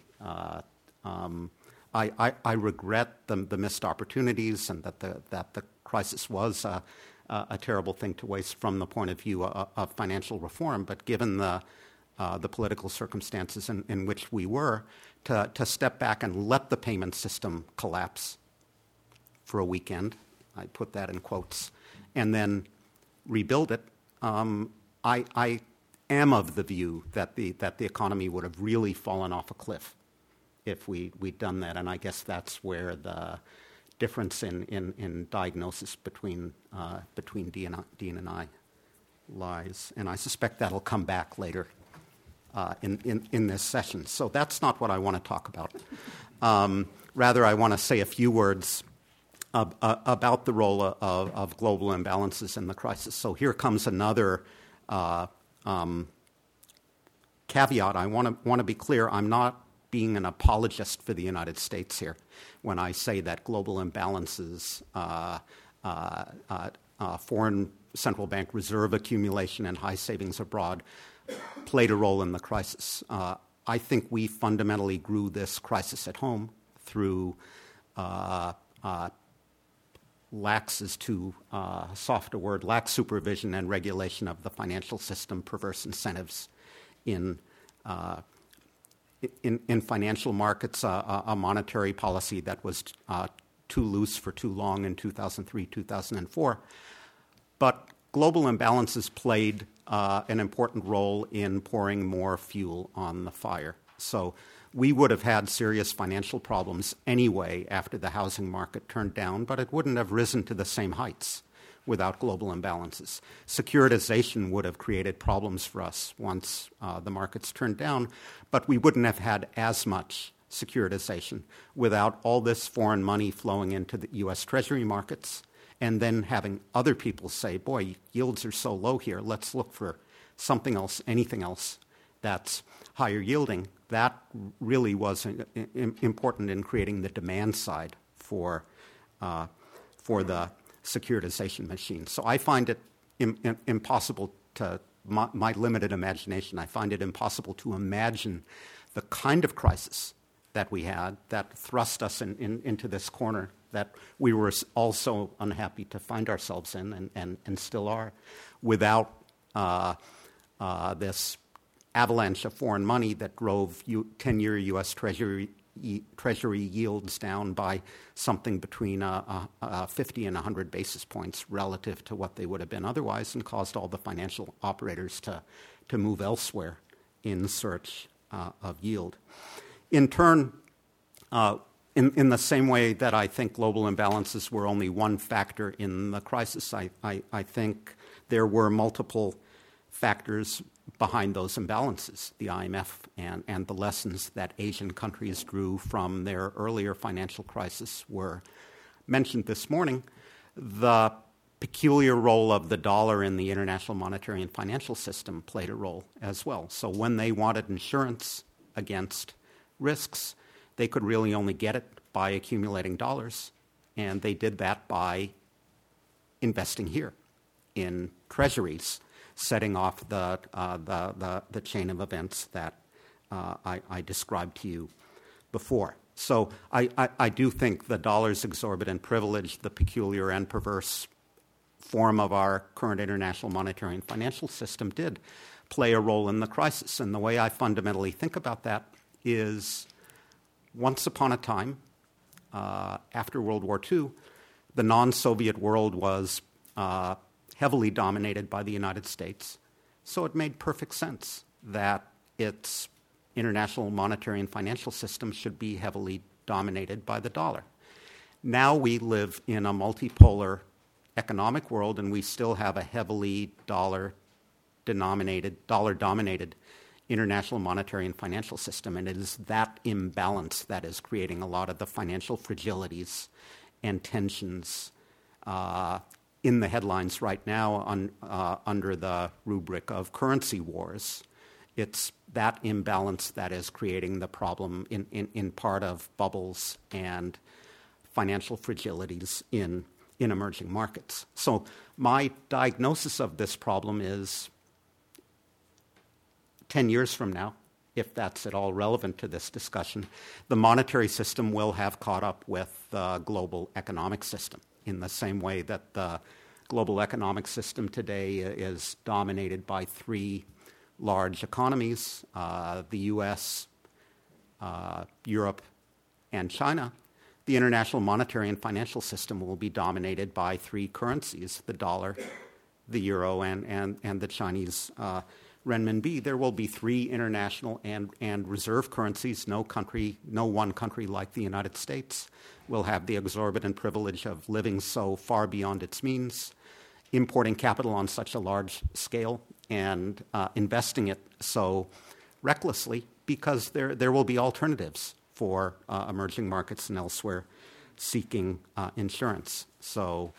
I regret the missed opportunities, and that the crisis was a terrible thing to waste from the point of view of financial reform. But given the political circumstances in which we were, to step back and let the payment system collapse for a weekend, I put that in quotes, and then rebuild it, I am of the view that the economy would have really fallen off a cliff if we'd done that. And I guess that's where the difference in diagnosis between Dean and I lies. And I suspect that'll come back later in this session. So that's not what I want to talk about. Rather, I want to say a few words about the role of global imbalances in the crisis. So here comes another caveat. I want to be clear. I'm not being an apologist for the United States here when I say that global imbalances, foreign central bank reserve accumulation, and high savings abroad played a role in the crisis. I think we fundamentally grew this crisis at home through lax is too soft a word, lax supervision and regulation of the financial system, perverse incentives in financial markets, a monetary policy that was too loose for too long in 2003, 2004. But global imbalances played an important role in pouring more fuel on the fire. So we would have had serious financial problems anyway after the housing market turned down, but it wouldn't have risen to the same heights without global imbalances. Securitization would have created problems for us once the markets turned down, but we wouldn't have had as much securitization without all this foreign money flowing into the U.S. Treasury markets and then having other people say, boy, yields are so low here, let's look for something else, anything else that's higher yielding. That really was important in creating the demand side for the securitization machine. So I find it impossible to, my limited imagination, I find it impossible to imagine the kind of crisis that we had that thrust us into this corner that we were all so unhappy to find ourselves in and still are, without this avalanche of foreign money that drove 10-year U.S. Treasury yields down by something between 50 and 100 basis points relative to what they would have been otherwise, and caused all the financial operators to move elsewhere in search of yield. In turn, in the same way that I think global imbalances were only one factor in the crisis, I think there were multiple factors behind those imbalances. The IMF and the lessons that Asian countries drew from their earlier financial crisis were mentioned this morning. The peculiar role of the dollar in the international monetary and financial system played a role as well. So when they wanted insurance against risks, they could really only get it by accumulating dollars, and they did that by investing here in treasuries, setting off the chain of events that I described to you before. So I do think the dollar's exorbitant privilege, the peculiar and perverse form of our current international monetary and financial system, did play a role in the crisis. And the way I fundamentally think about that is, once upon a time, after World War II, the non-Soviet world was heavily dominated by the United States. So it made perfect sense that its international monetary and financial system should be heavily dominated by the dollar. Now we live in a multipolar economic world, and we still have a heavily dollar-dominated international monetary and financial system, and it is that imbalance that is creating a lot of the financial fragilities and tensions in the headlines right now under the rubric of currency wars. It's that imbalance that is creating the problem in part of bubbles and financial fragilities in emerging markets. So my diagnosis of this problem is 10 years from now, if that's at all relevant to this discussion, the monetary system will have caught up with the global economic system in the same way that the global economic system today is dominated by three large economies, the U.S., Europe, and China. The international monetary and financial system will be dominated by three currencies, the dollar, the euro, and the Chinese renminbi. There will be three international and reserve currencies. No one country like the United States will have the exorbitant privilege of living so far beyond its means, importing capital on such a large scale, and investing it so recklessly, because there will be alternatives for emerging markets and elsewhere seeking insurance. So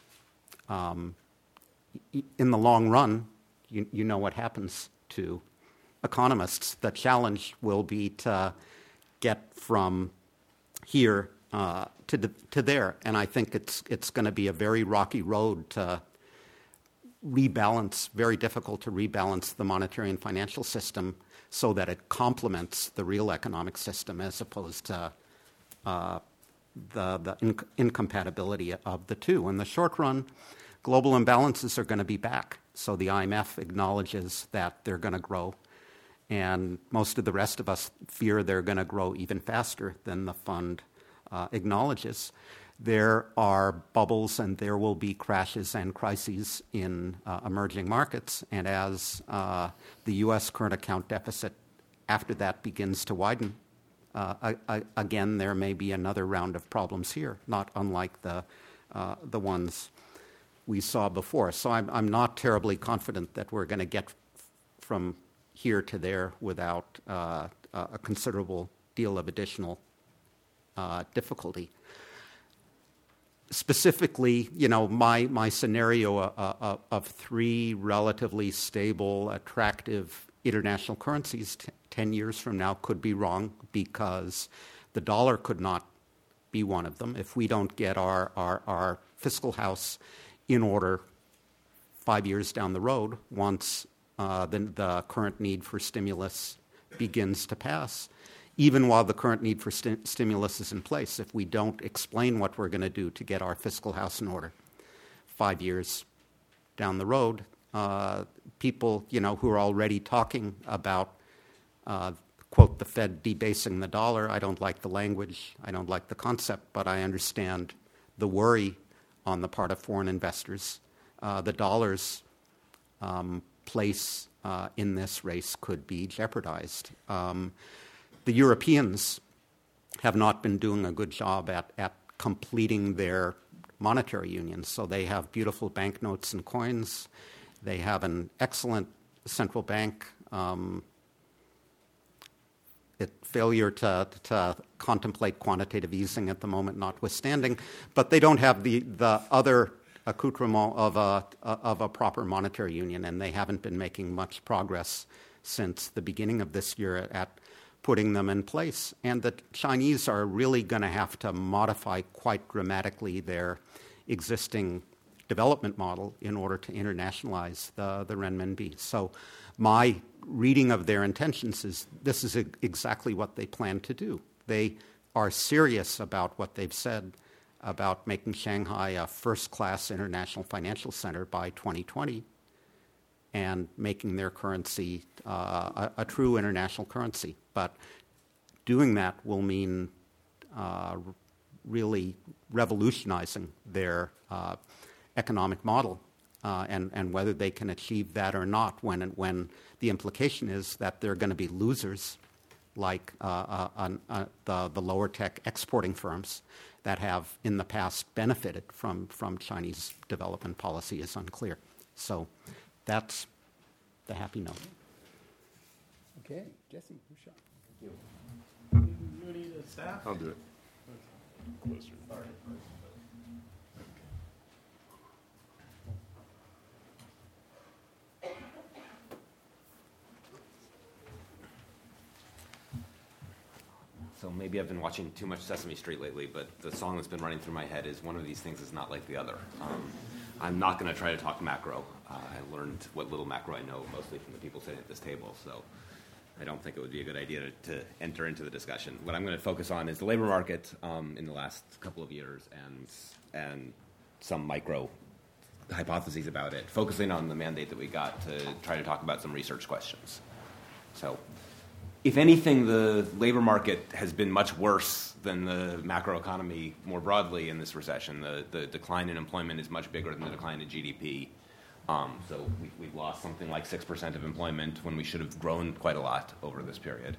in the long run, you know what happens to economists. The challenge will be to get from here to there, and I think it's going to be a very rocky road to rebalance, very difficult to rebalance the monetary and financial system so that it complements the real economic system as opposed to the incompatibility of the two. In the short run, global imbalances are going to be back. So the IMF acknowledges that they're going to grow, and most of the rest of us fear they're going to grow even faster than the fund acknowledges. There are bubbles and there will be crashes and crises in emerging markets, and as the U.S. current account deficit after that begins to widen, again, there may be another round of problems here, not unlike the ones we saw before. So I'm not terribly confident that we're going to get from here to there without a considerable deal of additional difficulty. Specifically, my scenario of three relatively stable, attractive international currencies 10 years from now could be wrong, because the dollar could not be one of them. If we don't get our fiscal house in order 5 years down the road, once the current need for stimulus begins to pass, even while the current need for stimulus is in place, if we don't explain what we're going to do to get our fiscal house in order 5 years down the road, people, who are already talking about, quote, the Fed debasing the dollar. I don't like the language. I don't like the concept, but I understand the worry on the part of foreign investors. The dollar's place in this race could be jeopardized. The Europeans have not been doing a good job at completing their monetary union. So they have beautiful banknotes and coins. They have an excellent central bank. Failure to contemplate quantitative easing at the moment notwithstanding, but they don't have the other accoutrement of a proper monetary union, and they haven't been making much progress since the beginning of this year at putting them in place. And the Chinese are really going to have to modify quite dramatically their existing development model in order to internationalize the renminbi. So my reading of their intentions is this is exactly what they plan to do. They are serious about what they've said about making Shanghai a first-class international financial center by 2020 and making their currency a true international currency. But doing that will mean really revolutionizing their economic model, and whether they can achieve that or not, when the implication is that they're going to be losers, like the lower tech exporting firms that have in the past benefited from Chinese development policy, is unclear. So that's the happy note. Okay, Jesse, who's shot? You need a staff? I'll do it. Closer. So maybe I've been watching too much Sesame Street lately, but the song that's been running through my head is one of these things is not like the other. I'm not going to try to talk macro. I learned what little macro I know mostly from the people sitting at this table, so I don't think it would be a good idea to enter into the discussion. What I'm going to focus on is the labor market in the last couple of years and some micro hypotheses about it, focusing on the mandate that we got to try to talk about some research questions. So, if anything, the labor market has been much worse than the macroeconomy more broadly in this recession. The decline in employment is much bigger than the decline in GDP. So we've lost something like 6% of employment when we should have grown quite a lot over this period.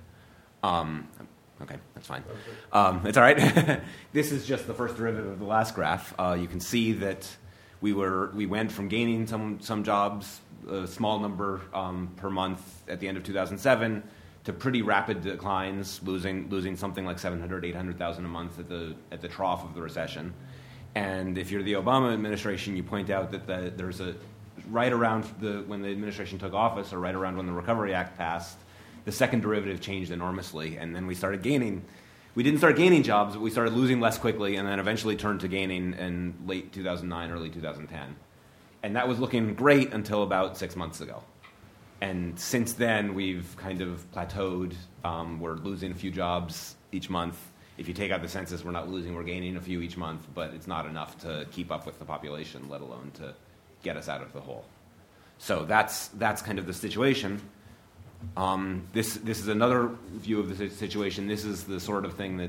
Okay, that's fine. It's all right. This is just the first derivative of the last graph. You can see that we went from gaining some jobs, a small number per month at the end of 2007, to pretty rapid declines, losing something like 700,000, 800,000 a month at the trough of the recession. And if you're the Obama administration, you point out that there's a right around when the administration took office, or right around when the Recovery Act passed, the second derivative changed enormously, and then we started gaining. We didn't start gaining jobs, but we started losing less quickly, and then eventually turned to gaining in late 2009, early 2010. And that was looking great until about 6 months ago. And since then, we've kind of plateaued. We're losing a few jobs each month. If you take out the census, we're not losing, we're gaining a few each month, but it's not enough to keep up with the population, let alone to get us out of the hole. So that's kind of the situation. This is another view of the situation. This is the sort of thing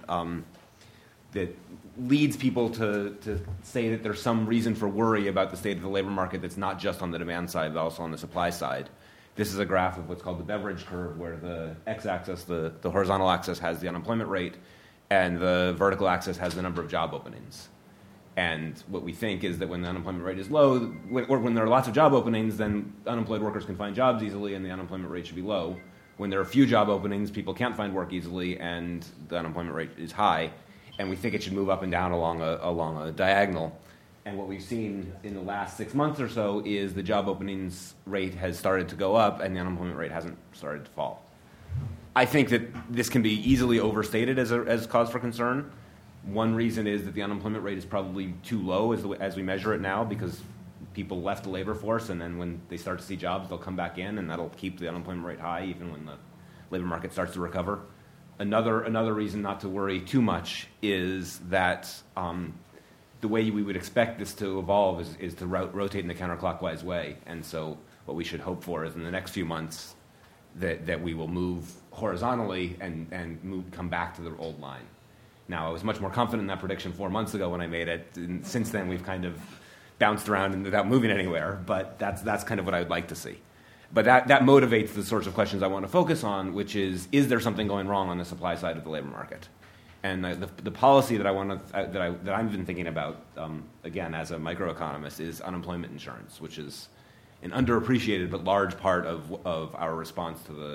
that leads people to say that there's some reason for worry about the state of the labor market that's not just on the demand side, but also on the supply side. This is a graph of what's called the Beveridge curve, where the x-axis, the horizontal axis, has the unemployment rate, and the vertical axis has the number of job openings. And what we think is that when the unemployment rate is low, or when there are lots of job openings, then unemployed workers can find jobs easily, and the unemployment rate should be low. When there are few job openings, people can't find work easily, and the unemployment rate is high. And we think it should move up and down along a diagonal. And what we've seen in the last 6 months or so is the job openings rate has started to go up, and the unemployment rate hasn't started to fall. I think that this can be easily overstated as cause for concern. One reason is that the unemployment rate is probably too low as we measure it now, because people left the labor force, and then when they start to see jobs, they'll come back in, and that'll keep the unemployment rate high even when the labor market starts to recover. Another reason not to worry too much is that the way we would expect this to evolve is to rotate in the counterclockwise way. And so what we should hope for is in the next few months that we will move horizontally and come back to the old line. Now, I was much more confident in that prediction 4 months ago when I made it. And since then, we've kind of bounced around without moving anywhere. But that's kind of what I would like to see. But that motivates the sorts of questions I want to focus on, which is there something going wrong on the supply side of the labor market? And the policy that I've been thinking about, again, as a microeconomist, is unemployment insurance, which is an underappreciated but large part of our response to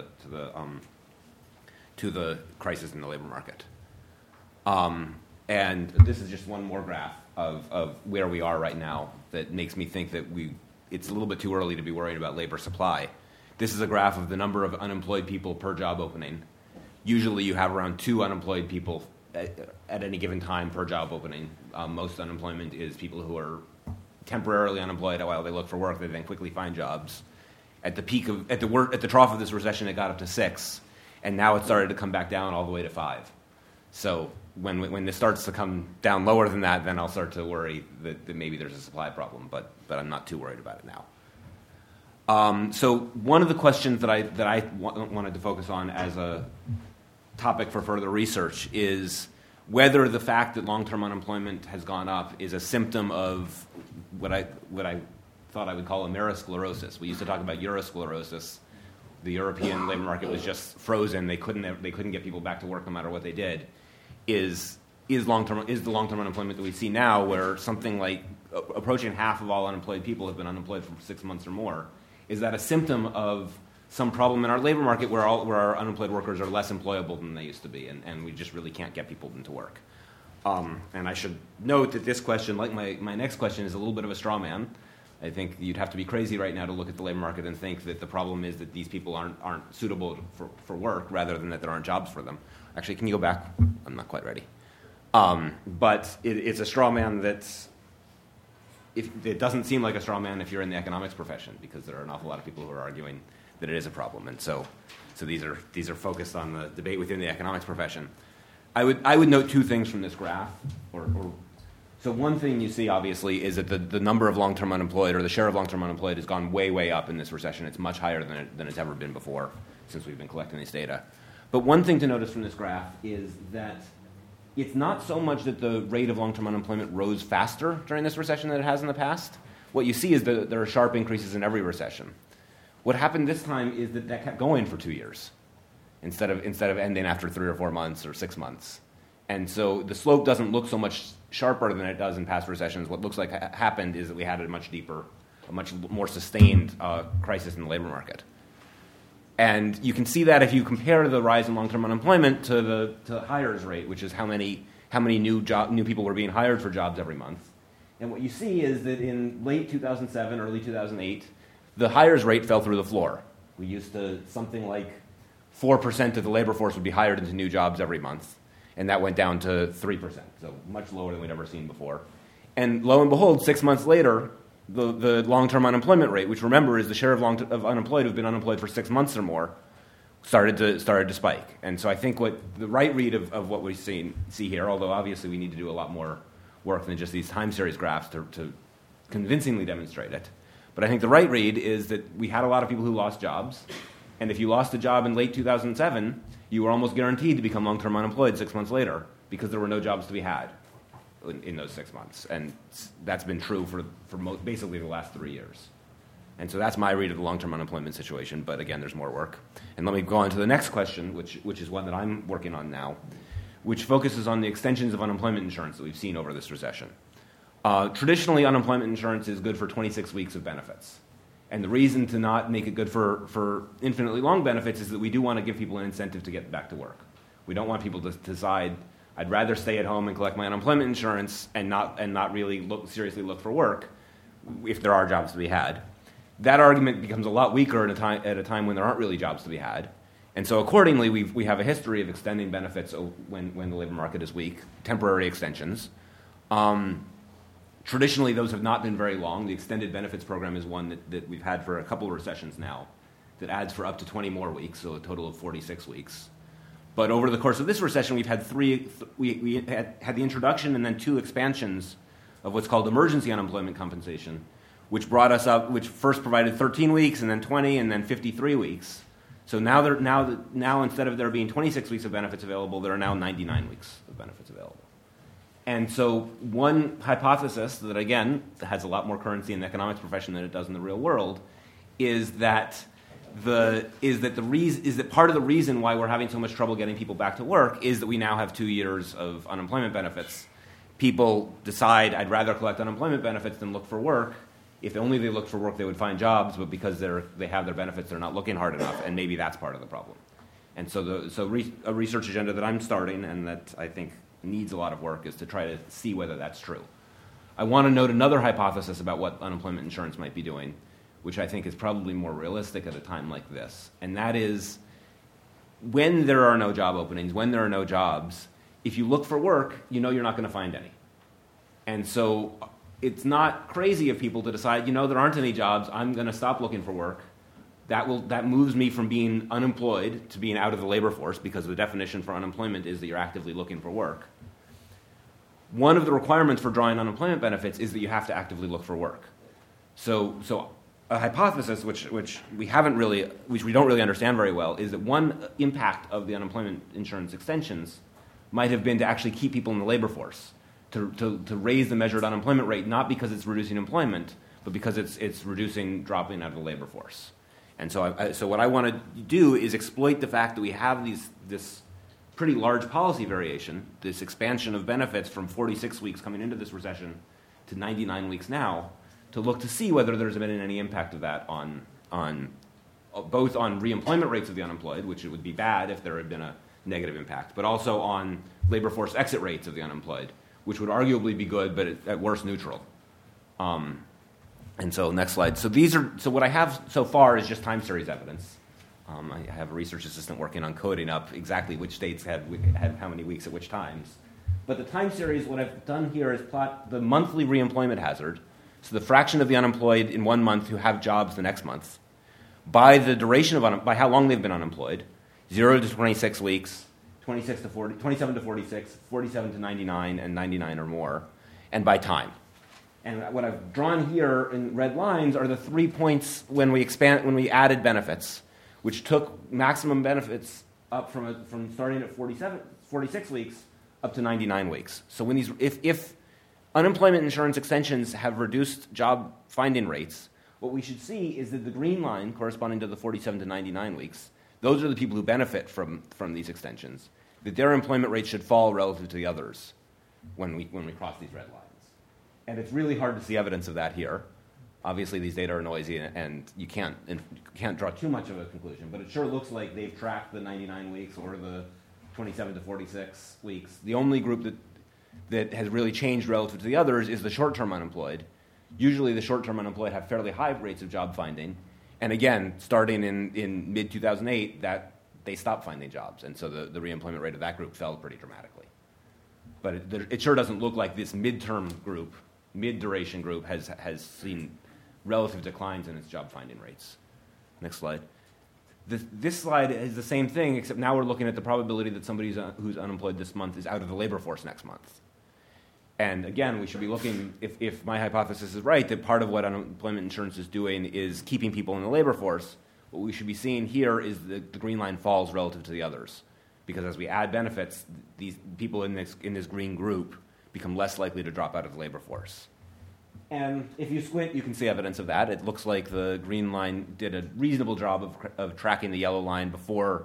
the crisis in the labor market. And this is just one more graph of where we are right now that makes me think that it's a little bit too early to be worried about labor supply. This is a graph of the number of unemployed people per job opening Usually you have around 2 unemployed people at any given time per job opening. Most unemployment is people who are temporarily unemployed while they look for work. They then quickly find jobs. At the trough of this recession, it got up to 6, and now it started to come back down all the way to 5. So when this starts to come down lower than that, then I'll start to worry that maybe there's a supply problem. But I'm not too worried about it now. So one of the questions that I wanted to focus on as a topic for further research is whether the fact that long-term unemployment has gone up is a symptom of what I thought I would call amerosclerosis. We used to talk about eurosclerosis. The European labor market was just frozen. They couldn't get people back to work no matter what they did. Is the long-term unemployment that we see now, where something like approaching half of all unemployed people have been unemployed for 6 months or more, is that a symptom of some problem in our labor market where our unemployed workers are less employable than they used to be, and we just really can't get people into work? And I should note that this question, like my next question, is a little bit of a straw man. I think you'd have to be crazy right now to look at the labor market and think that the problem is that these people aren't suitable for work, rather than that there aren't jobs for them. Actually, can you go back? I'm not quite ready. But it's a straw man that's... It doesn't seem like a straw man if you're in the economics profession, because there are an awful lot of people who are arguing that it is a problem. And so these are focused on the debate within the economics profession. I would note 2 things from this graph. So one thing you see, obviously, is that the number of long-term unemployed, or the share of long-term unemployed, has gone way, way up in this recession. It's much higher than it's ever been before since we've been collecting these data. But one thing to notice from this graph is that it's not so much that the rate of long-term unemployment rose faster during this recession than it has in the past. What you see is that there are sharp increases in every recession. What happened this time is that kept going for 2 years instead of ending after 3 or 4 months or 6 months. And so the slope doesn't look so much sharper than it does in past recessions. What looks like happened is that we had a much deeper, a much more sustained crisis in the labor market. And you can see that if you compare the rise in long-term unemployment to the hires rate, which is how many new people were being hired for jobs every month. And what you see is that in late 2007, early 2008, the hires rate fell through the floor. We used to, something like 4% of the labor force would be hired into new jobs every month, and that went down to 3%, so much lower than we'd ever seen before. And lo and behold, 6 months later, the long-term unemployment rate, which remember is the share of unemployed who've been unemployed for 6 months or more, started to spike. And so I think what the right read of what we see here, although obviously we need to do a lot more work than just these time series graphs to convincingly demonstrate it, but I think the right read is that we had a lot of people who lost jobs, and if you lost a job in late 2007, you were almost guaranteed to become long-term unemployed 6 months later because there were no jobs to be had in those 6 months. And that's been true for basically the last 3 years. And so that's my read of the long-term unemployment situation, but again, there's more work. And let me go on to the next question, which is one that I'm working on now, which focuses on the extensions of unemployment insurance that we've seen over this recession. Traditionally, unemployment insurance is good for 26 weeks of benefits. And the reason to not make it good for infinitely long benefits is that we do want to give people an incentive to get back to work. We don't want people to decide, I'd rather stay at home and collect my unemployment insurance and not really seriously look for work if there are jobs to be had. That argument becomes a lot weaker at a time when there aren't really jobs to be had. And so accordingly, we have a history of extending benefits when the labor market is weak, temporary extensions. Traditionally, those have not been very long. The extended benefits program is one that we've had for a couple of recessions now that adds for up to 20 more weeks, so a total of 46 weeks. But over the course of this recession, we've had we had the introduction and then 2 expansions of what's called emergency unemployment compensation, which first provided 13 weeks and then 20 and then 53 weeks. So now instead of there being 26 weeks of benefits available, there are now 99 weeks of benefits available. And so one hypothesis that, again, has a lot more currency in the economics profession than it does in the real world is that part of the reason why we're having so much trouble getting people back to work is that we now have 2 years of unemployment benefits. People decide, I'd rather collect unemployment benefits than look for work. If only they looked for work, they would find jobs, but because they have their benefits, they're not looking hard enough, and maybe that's part of the problem. And so a research agenda that I'm starting and that I think needs a lot of work is to try to see whether that's true. I want to note another hypothesis about what unemployment insurance might be doing, which I think is probably more realistic at a time like this, and that is when there are no job openings, when there are no jobs, if you look for work, you know you're not going to find any. And so it's not crazy of people to decide, there aren't any jobs, I'm going to stop looking for work. That moves me from being unemployed to being out of the labor force, because the definition for unemployment is that you're actively looking for work. One of the requirements for drawing unemployment benefits is that you have to actively look for work. So a hypothesis which we don't really understand very well is that one impact of the unemployment insurance extensions might have been to actually keep people in the labor force, to raise the measured unemployment rate, not because it's reducing employment, but because it's reducing dropping out of the labor force. And so what I want to do is exploit the fact that we have this pretty large policy variation, this expansion of benefits from 46 weeks coming into this recession to 99 weeks now, to look to see whether there's been any impact of that on both on reemployment rates of the unemployed, which it would be bad if there had been a negative impact, but also on labor force exit rates of the unemployed, which would arguably be good, but at worst neutral. And so next slide. So what I have so far is just time series evidence. I have a research assistant working on coding up exactly which states had how many weeks at which times. But the time series, what I've done here is plot the monthly reemployment hazard, so the fraction of the unemployed in 1 month who have jobs the next month, by the duration of by how long they've been unemployed, 0 to 26 weeks, 27 to 46, 47 to 99, and 99 or more, and by time. And what I've drawn here in red lines are the 3 points when we added benefits, which took maximum benefits up from starting at 46 weeks up to 99 weeks. So if unemployment insurance extensions have reduced job finding rates, what we should see is that the green line corresponding to the 47 to 99 weeks, those are the people who benefit from these extensions, that their employment rate should fall relative to the others when we cross these red lines. And it's really hard to see evidence of that here. Obviously, these data are noisy, and you can't draw too much of a conclusion. But it sure looks like they've tracked the 99 weeks or the 27 to 46 weeks. The only group that has really changed relative to the others is the short-term unemployed. Usually, the short-term unemployed have fairly high rates of job finding. And again, starting in mid-2008, that they stopped finding jobs. And so the reemployment rate of that group fell pretty dramatically. But it sure doesn't look like this mid-duration group has seen relative declines in its job finding rates. Next slide. This slide is the same thing, except now we're looking at the probability that somebody who's unemployed this month is out of the labor force next month. And again, we should be looking, if my hypothesis is right, that part of what unemployment insurance is doing is keeping people in the labor force. What we should be seeing here is the green line falls relative to the others. Because as we add benefits, these people in this green group become less likely to drop out of the labor force. And if you squint, you can see evidence of that. It looks like the green line did a reasonable job of tracking the yellow line before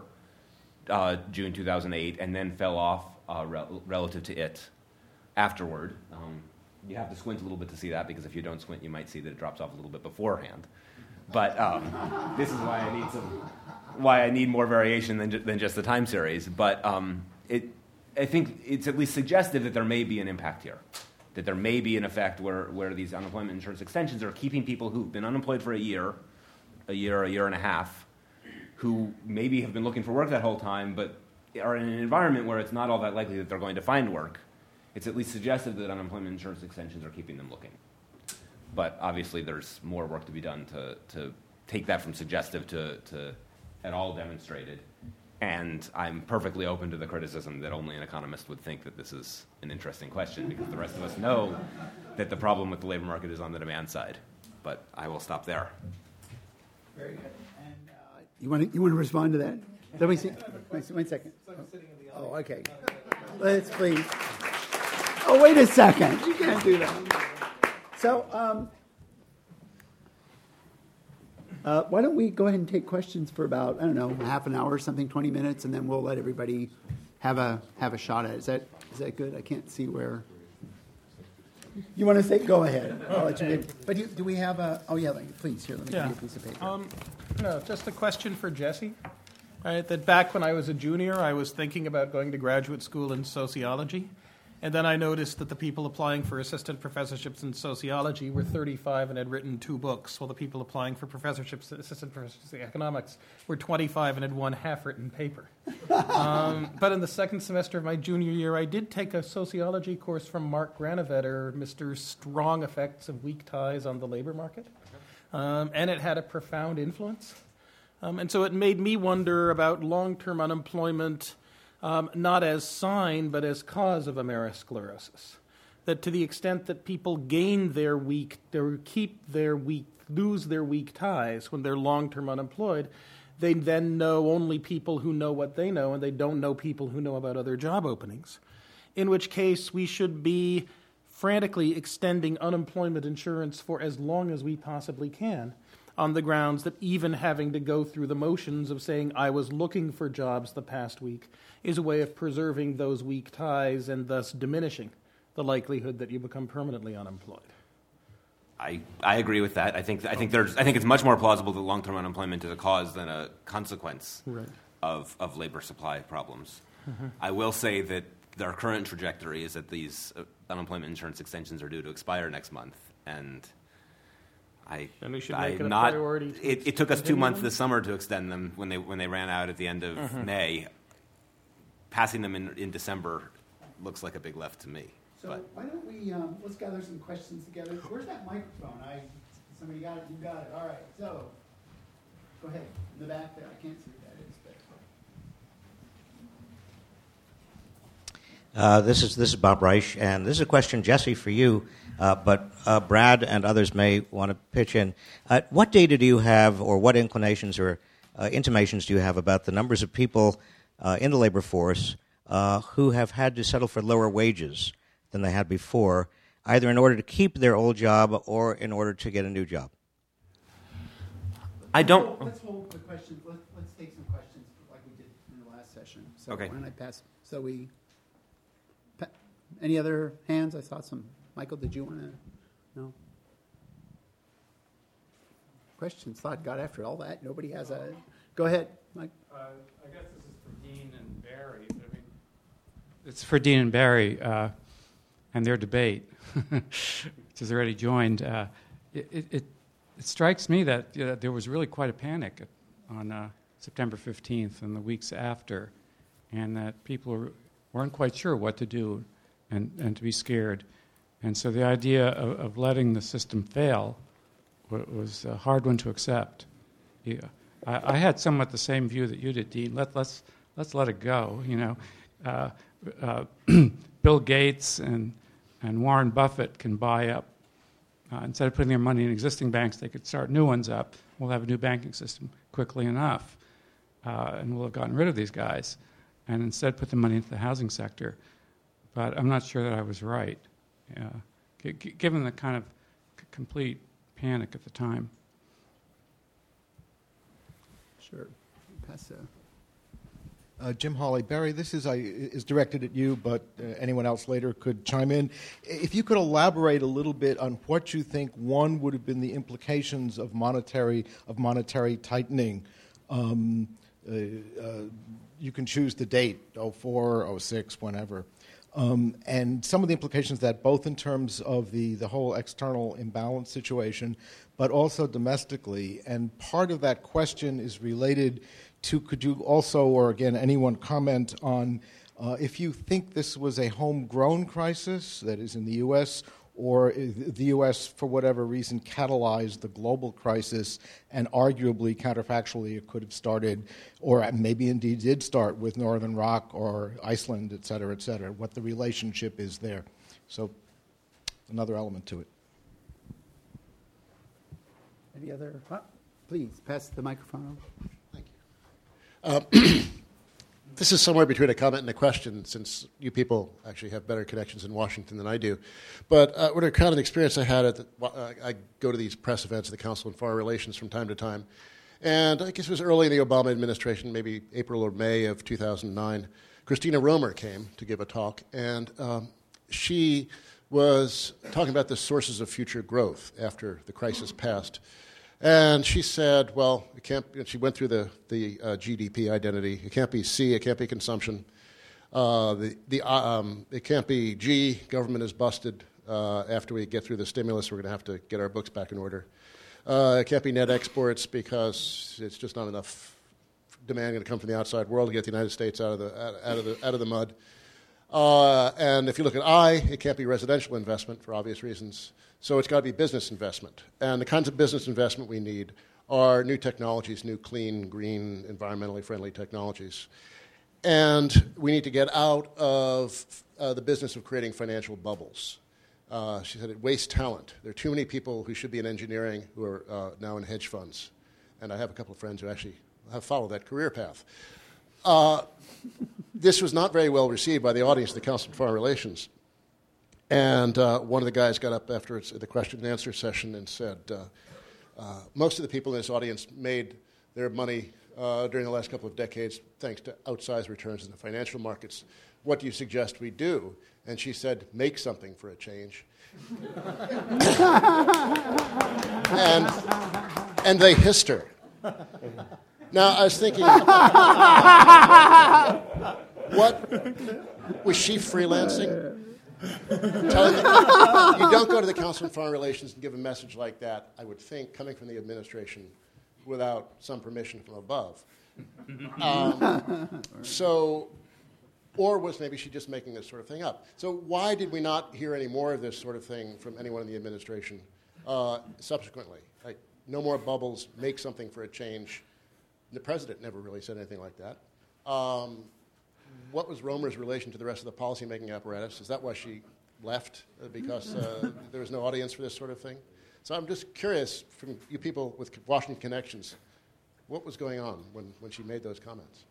June 2008 and then fell off relative to it afterward. You have to squint a little bit to see that, because if you don't squint, you might see that it drops off a little bit beforehand. But this is why I need more variation than just the time series. But I think it's at least suggestive that there may be an impact here, that there may be an effect where these unemployment insurance extensions are keeping people who've been unemployed for a year and a half, who maybe have been looking for work that whole time, but are in an environment where it's not all that likely that they're going to find work. It's at least suggestive that unemployment insurance extensions are keeping them looking. But obviously there's more work to be done to take that from suggestive to at all demonstrated. And I'm perfectly open to the criticism that only an economist would think that this is an interesting question, because the rest of us know that the problem with the labor market is on the demand side. But I will stop there. Very good. And you want to respond to that? Let me see. 1 second. Oh, okay. Let's please. Oh, wait a second. You can't do that. So, why don't we go ahead and take questions for about, I don't know, half an hour or something, 20 minutes, and then we'll let everybody have a shot at it. Is that good? I can't see where. You want to say? Go ahead. I'll let you get. But do we have a? Oh yeah, please. Here, let me give you a piece of paper. No, just a question for Jesse. Right, that back when I was a junior, I was thinking about going to graduate school in sociology, And then I noticed that the people applying for assistant professorships in sociology were 35 and had written 2 books, while the people applying for professorships, assistant professorships in economics, were 25 and had 1 half-written paper. But in the second semester of my junior year, I did take a sociology course from Mark Granovetter, Mr. Strong Effects of Weak Ties on the Labor Market. And it had a profound influence. And so it made me wonder about long-term unemployment, not as sign, but as cause of amerosclerosis. That to the extent that people gain their weak, lose their weak ties when they're long-term unemployed, they then know only people who know what they know, and they don't know people who know about other job openings. In which case, we should be frantically extending unemployment insurance for as long as we possibly can, on the grounds that even having to go through the motions of saying, I was looking for jobs the past week, is a way of preserving those weak ties and thus diminishing the likelihood that you become permanently unemployed. I agree with that. I think it's much more plausible that long-term unemployment is a cause than a consequence of labor supply problems. Mm-hmm. I will say that our current trajectory is that these unemployment insurance extensions are due to expire next month, and we should make it a priority. It took us 2 months this summer to extend them when they ran out at the end of May. Passing them in December looks like a big left to me. So why don't we let's gather some questions together. Where's that microphone? Somebody got it. You got it. All right. So go ahead in the back there. I can't see what that is, but This is Bob Reich, and this is a question, Jesse, for you. But Brad and others may want to pitch in. What data do you have, or what inclinations or intimations do you have about the numbers of people in the labor force who have had to settle for lower wages than they had before, either in order to keep their old job or in order to get a new job? I don't. Let's hold the questions. Let's take some questions like we did in the last session. So okay. Why don't I pass? Any other hands? I saw some. Michael, did you want to? No? Questions? Thought got after all that. Nobody has a... Go ahead, Mike. I guess this is for Dean and Barry. It's for Dean and Barry and their debate, which has already joined. It strikes me that there was really quite a panic on September 15th and the weeks after, and that people weren't quite sure what to do and to be scared. And so the idea of letting the system fail was a hard one to accept. Yeah. I had somewhat the same view that you did, Dean. Let's let it go. Bill Gates and Warren Buffett can buy up. Instead of putting their money in existing banks, they could start new ones up. We'll have a new banking system quickly enough, and we'll have gotten rid of these guys. And instead put the money into the housing sector. But I'm not sure that I was right, given the kind of complete panic at the time. Sure. Pass Jim Hawley. Barry, this is directed at you, but anyone else later could chime in. If you could elaborate a little bit on what you think one would have been the implications of monetary tightening. You can choose the date, 04, 06, whenever. And some of the implications of that, both in terms of the whole external imbalance situation, but also domestically. And part of that question is related to, could you also, or again, anyone comment on if you think this was a homegrown crisis, that is in the U.S., or the U.S., for whatever reason, catalyzed the global crisis, and arguably, counterfactually, it could have started, or maybe indeed did start with Northern Rock or Iceland, et cetera, what the relationship is there. So another element to it. Any other? Please, pass the microphone over. Thank you. This is somewhere between a comment and a question, since you people actually have better connections in Washington than I do. But what a kind of experience I had I go to these press events at the Council on Foreign Relations from time to time. And I guess it was early in the Obama administration, maybe April or May of 2009. Christina Romer came to give a talk, and she was talking about the sources of future growth after the crisis passed. And she said, well, it can't. She went through the GDP identity. It can't be C. It can't be consumption. It can't be, gee, government is busted. After we get through the stimulus, we're going to have to get our books back in order. It can't be net exports because it's just not enough demand going to come from the outside world to get the United States out of the mud. And if you look at it can't be residential investment for obvious reasons. So it's got to be business investment. And the kinds of business investment we need are new technologies, new clean, green, environmentally friendly technologies. And we need to get out of the business of creating financial bubbles. She said it wastes talent. There are too many people who should be in engineering who are now in hedge funds. And I have a couple of friends who actually have followed that career path. This was not very well received by the audience of the Council on Foreign Relations. And one of the guys got up after the question and answer session and said, most of the people in this audience made their money during the last couple of decades thanks to outsized returns in the financial markets. What do you suggest we do? And she said, make something for a change. and they hissed her. Now, I was thinking, what was she freelancing? Telling them, you don't go to the Council on Foreign Relations and give a message like that, I would think, coming from the administration without some permission from above. Or was maybe she just making this sort of thing up? So why did we not hear any more of this sort of thing from anyone in the administration subsequently? Like, no more bubbles, make something for a change. The president never really said anything like that. What was Romer's relation to the rest of the policy-making apparatus? Is that why she left? Because there was no audience for this sort of thing? So I'm just curious, from you people with Washington connections, what was going on when she made those comments?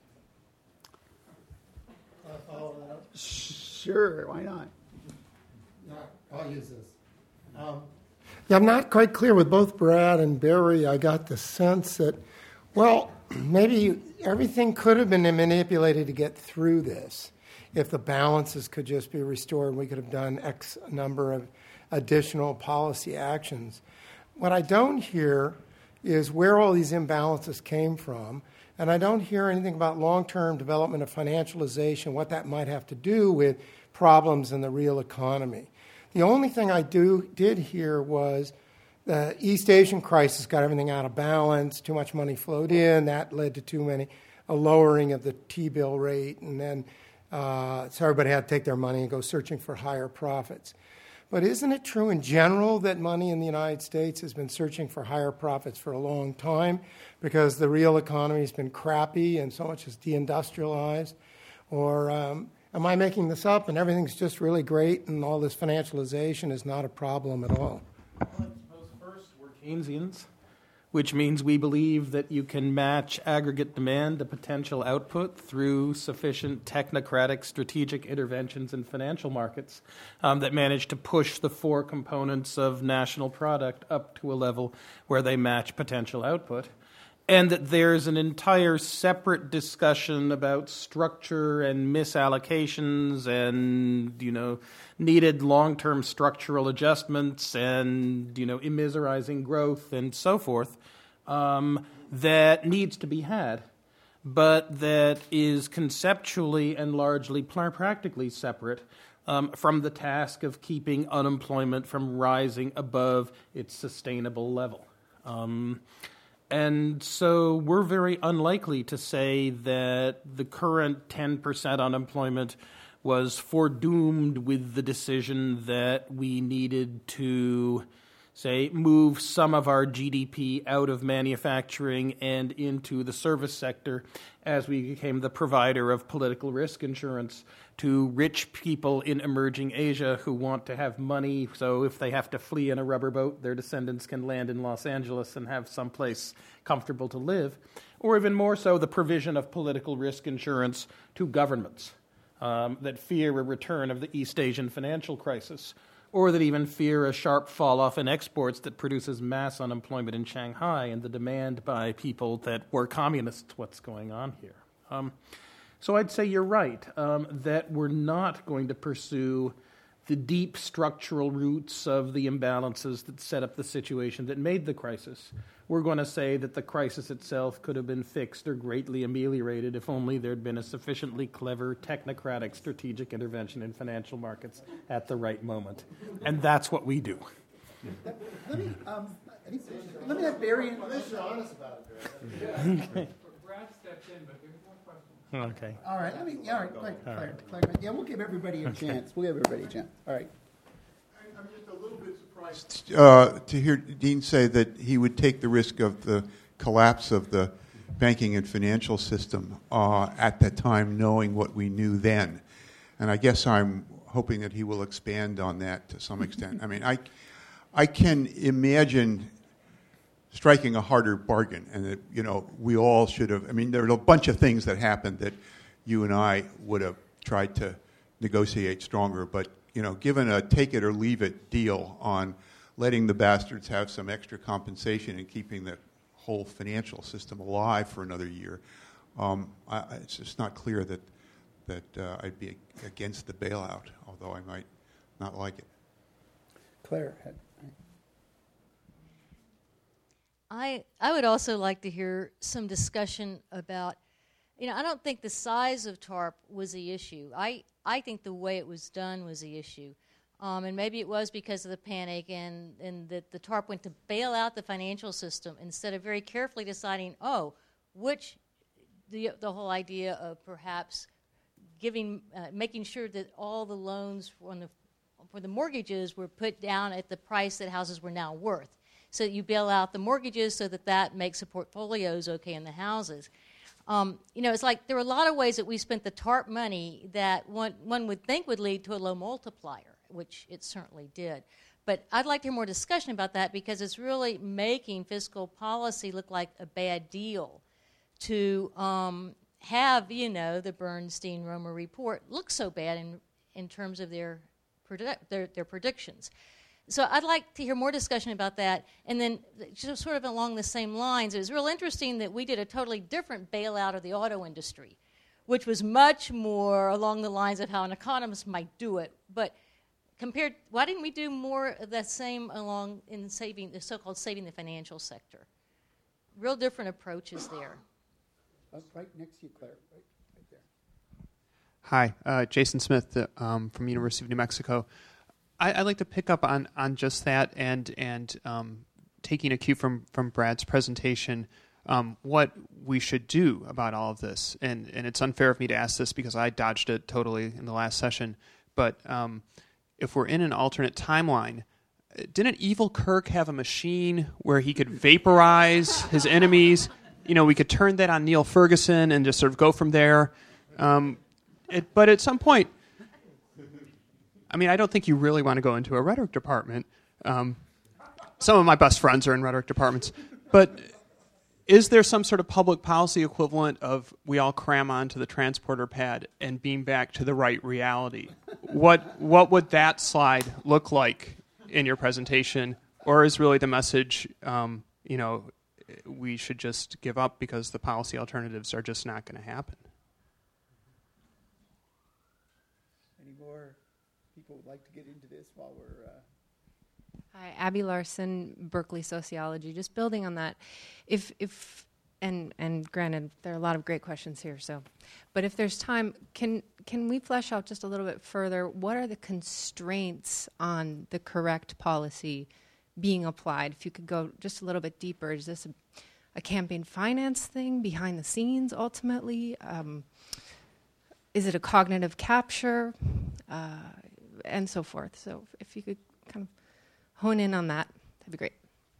Follow that up? Sure, why not? I'll use this. Yeah, I'm not quite clear with both Brad and Barry. I got the sense that, well, maybe everything could have been manipulated to get through this. If the balances could just be restored, we could have done X number of additional policy actions. What I don't hear is where all these imbalances came from, and I don't hear anything about long-term development of financialization, what that might have to do with problems in the real economy. The only thing I did hear was the East Asian crisis got everything out of balance, too much money flowed in, that led to a lowering of the T-bill rate, and then so everybody had to take their money and go searching for higher profits. But isn't it true in general that money in the United States has been searching for higher profits for a long time because the real economy has been crappy and so much is deindustrialized? Or am I making this up and everything's just really great and all this financialization is not a problem at all? Well, I suppose first we're Keynesians, which means we believe that you can match aggregate demand to potential output through sufficient technocratic strategic interventions in financial markets that manage to push the four components of national product up to a level where they match potential output. And that there's an entire separate discussion about structure and misallocations and, needed long-term structural adjustments and, immiserizing growth and so forth that needs to be had, but that is conceptually and largely practically separate from the task of keeping unemployment from rising above its sustainable level. And so we're very unlikely to say that the current 10% unemployment was foredoomed with the decision that we needed to, say, move some of our GDP out of manufacturing and into the service sector as we became the provider of political risk insurance to rich people in emerging Asia who want to have money, so if they have to flee in a rubber boat, their descendants can land in Los Angeles and have someplace comfortable to live, or even more so, the provision of political risk insurance to governments that fear a return of the East Asian financial crisis, or that even fear a sharp fall-off in exports that produces mass unemployment in Shanghai and the demand by people that were communists, what's going on here. So I'd say you're right, that we're not going to pursue the deep structural roots of the imbalances that set up the situation that made the crisis. We're going to say that the crisis itself could have been fixed or greatly ameliorated if only there'd been a sufficiently clever, technocratic, strategic intervention in financial markets at the right moment. And that's what we do. Let me have Barry and... At least you're honest about it, Okay. Brad stepped in, but there's one question. Okay. All right, Claire. Yeah, we'll give everybody a chance. All right. I'm just a little bit surprised to hear Dean say that he would take the risk of the collapse of the banking and financial system at that time, knowing what we knew then. And I guess I'm hoping that he will expand on that to some extent. I mean, I can imagine striking a harder bargain, and that, you know, we all should have. I mean, there are a bunch of things that happened that you and I would have tried to negotiate stronger, but, you know, given a take it or leave it deal on letting the bastards have some extra compensation and keeping the whole financial system alive for another year, it's just not clear that I'd be against the bailout, although I might not like it. Claire. I would also like to hear some discussion about, you know, I don't think the size of TARP was the issue. I think the way it was done was the issue. And maybe it was because of the panic and that the TARP went to bail out the financial system instead of very carefully deciding, the whole idea of perhaps making sure that all the loans for the mortgages were put down at the price that houses were now worth. So that you bail out the mortgages so that makes the portfolios okay in the houses. You know, it's like there were a lot of ways that we spent the TARP money that one would think would lead to a low multiplier, which it certainly did. But I'd like to hear more discussion about that because it's really making fiscal policy look like a bad deal to have, you know, the Bernstein-Romer report look so bad in terms of their predictions. So I'd like to hear more discussion about that. And then just sort of along the same lines, it was real interesting that we did a totally different bailout of the auto industry, which was much more along the lines of how an economist might do it. But why didn't we do more of that same along in saving the so-called saving the financial sector? Real different approaches there. Right next to you, Claire. Right there. Hi, Jason Smith from University of New Mexico. I'd like to pick up on just that and taking a cue from Brad's presentation, what we should do about all of this. And it's unfair of me to ask this because I dodged it totally in the last session. But if we're in an alternate timeline, didn't Evil Kirk have a machine where he could vaporize his enemies? You know, we could turn that on Neil Ferguson and just sort of go from there. But at some point, I mean, I don't think you really want to go into a rhetoric department. Some of my best friends are in rhetoric departments. But is there some sort of public policy equivalent of we all cram onto the transporter pad and beam back to the right reality? What would that slide look like in your presentation? Or is really the message, you know, we should just give up because the policy alternatives are just not going to happen? Any more people would like to get into this while we're... Hi, Abby Larson, Berkeley Sociology. Just building on that, and granted, there are a lot of great questions here. But if there's time, can we flesh out just a little bit further? What are the constraints on the correct policy being applied? If you could go just a little bit deeper, is this a campaign finance thing behind the scenes? Ultimately, is it a cognitive capture, and so forth? So if you could kind of hone in on that, that'd be great.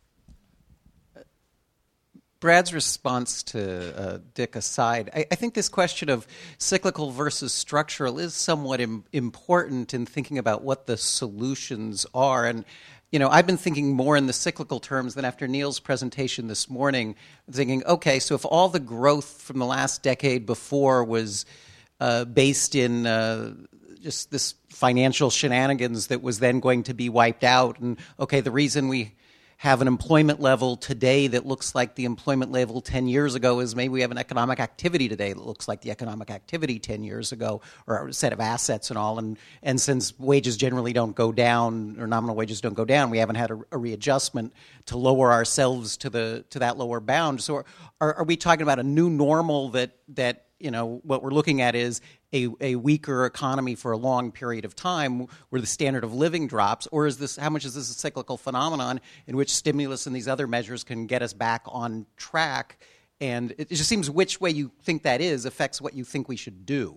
Brad's response to Dick aside, I think this question of cyclical versus structural is somewhat important in thinking about what the solutions are. And, you know, I've been thinking more in the cyclical terms than after Neil's presentation this morning, thinking, okay, so if all the growth from the last decade before was based in just this financial shenanigans that was then going to be wiped out, and, okay, the reason we have an employment level today that looks like the employment level 10 years ago as maybe we have an economic activity today that looks like the economic activity 10 years ago, or a set of assets and all. And since wages generally don't go down, or nominal wages don't go down, we haven't had a readjustment to lower ourselves to that lower bound. So are we talking about a new normal that what we're looking at is a weaker economy for a long period of time where the standard of living drops? Or how much is this a cyclical phenomenon in which stimulus and these other measures can get us back on track? And it just seems which way you think that is affects what you think we should do.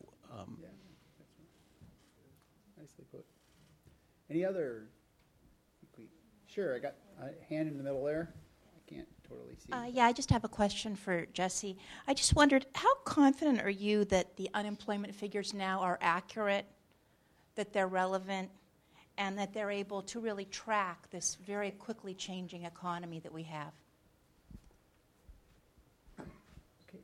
Nicely put. Any other? Sure, I got a hand in the middle there. I can't totally see. I just have a question for Jesse. I just wondered, how confident are you that the unemployment figures now are accurate, that they're relevant, and that they're able to really track this very quickly changing economy that we have? Okay.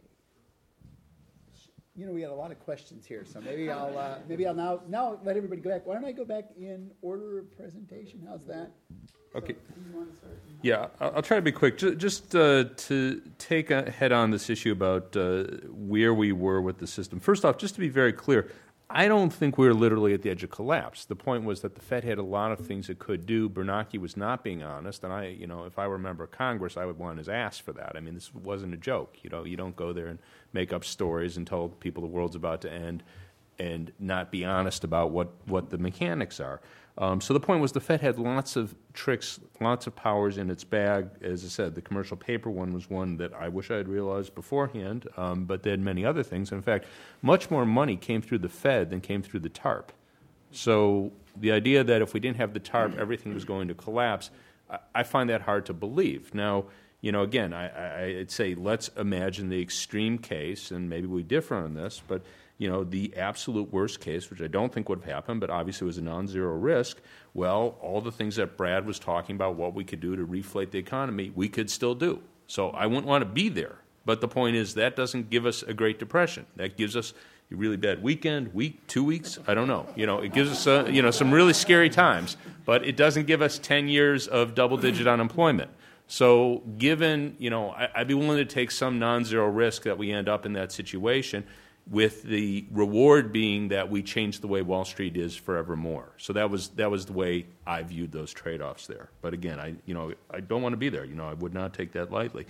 We had a lot of questions here, so maybe I'll now let everybody go back. Why don't I go back in order of presentation? How's that? Okay. Yeah, I'll try to be quick. Just to take a head on this issue about where we were with the system. First off, just to be very clear, I don't think we're literally at the edge of collapse. The point was that the Fed had a lot of things it could do. Bernanke was not being honest, and if I were a member of Congress, I would want his ass for that. I mean, this wasn't a joke. You don't go there and make up stories and tell people the world's about to end and not be honest about what the mechanics are. So the point was the Fed had lots of tricks, lots of powers in its bag. As I said, the commercial paper one was one that I wish I had realized beforehand, but they had many other things. In fact, much more money came through the Fed than came through the TARP. So the idea that if we didn't have the TARP, everything was going to collapse, I find that hard to believe. Now, again, I'd say let's imagine the extreme case, and maybe we differ on this, but the absolute worst case, which I don't think would have happened, but obviously was a non-zero risk, well, all the things that Brad was talking about, what we could do to reflate the economy, we could still do. So I wouldn't want to be there. But the point is that doesn't give us a Great Depression. That gives us a really bad week, 2 weeks, I don't know. It gives us some really scary times, but it doesn't give us 10 years of double-digit unemployment. So given, I'd be willing to take some non-zero risk that we end up in that situation, with the reward being that we change the way Wall Street is forevermore. So that was the way I viewed those trade-offs there. But again, I don't want to be there. I would not take that lightly.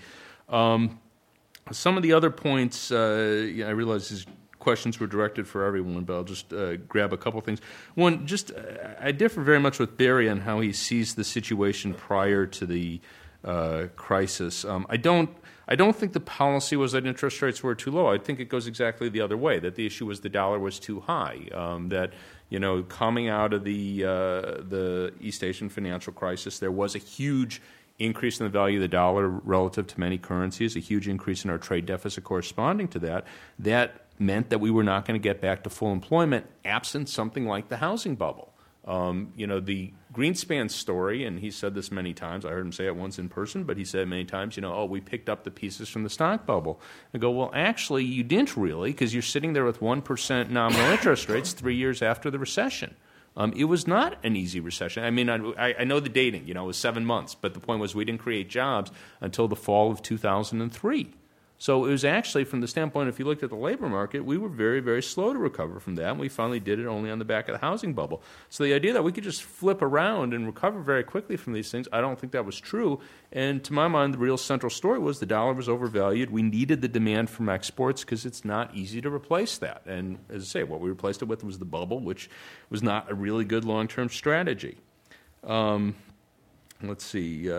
Some of the other points, I realize these questions were directed for everyone, but I'll just grab a couple things. One, I differ very much with Barry on how he sees the situation prior to the crisis. I don't think the policy was that interest rates were too low. I think it goes exactly the other way, that the issue was the dollar was too high, that coming out of the East Asian financial crisis, there was a huge increase in the value of the dollar relative to many currencies, a huge increase in our trade deficit corresponding to that. That meant that we were not going to get back to full employment absent something like the housing bubble. The Greenspan story, and he said this many times, I heard him say it once in person, but he said it many times, we picked up the pieces from the stock bubble. I go, well, actually, you didn't really, because you're sitting there with 1% nominal interest rates 3 years after the recession. It was not an easy recession. I mean, I know the dating, it was 7 months, but the point was we didn't create jobs until the fall of 2003. So it was actually, from the standpoint, if you looked at the labor market, we were very, very slow to recover from that, and we finally did it only on the back of the housing bubble. So the idea that we could just flip around and recover very quickly from these things, I don't think that was true. And to my mind, the real central story was the dollar was overvalued. We needed the demand from exports because it's not easy to replace that. And as I say, what we replaced it with was the bubble, which was not a really good long-term strategy. Let's see.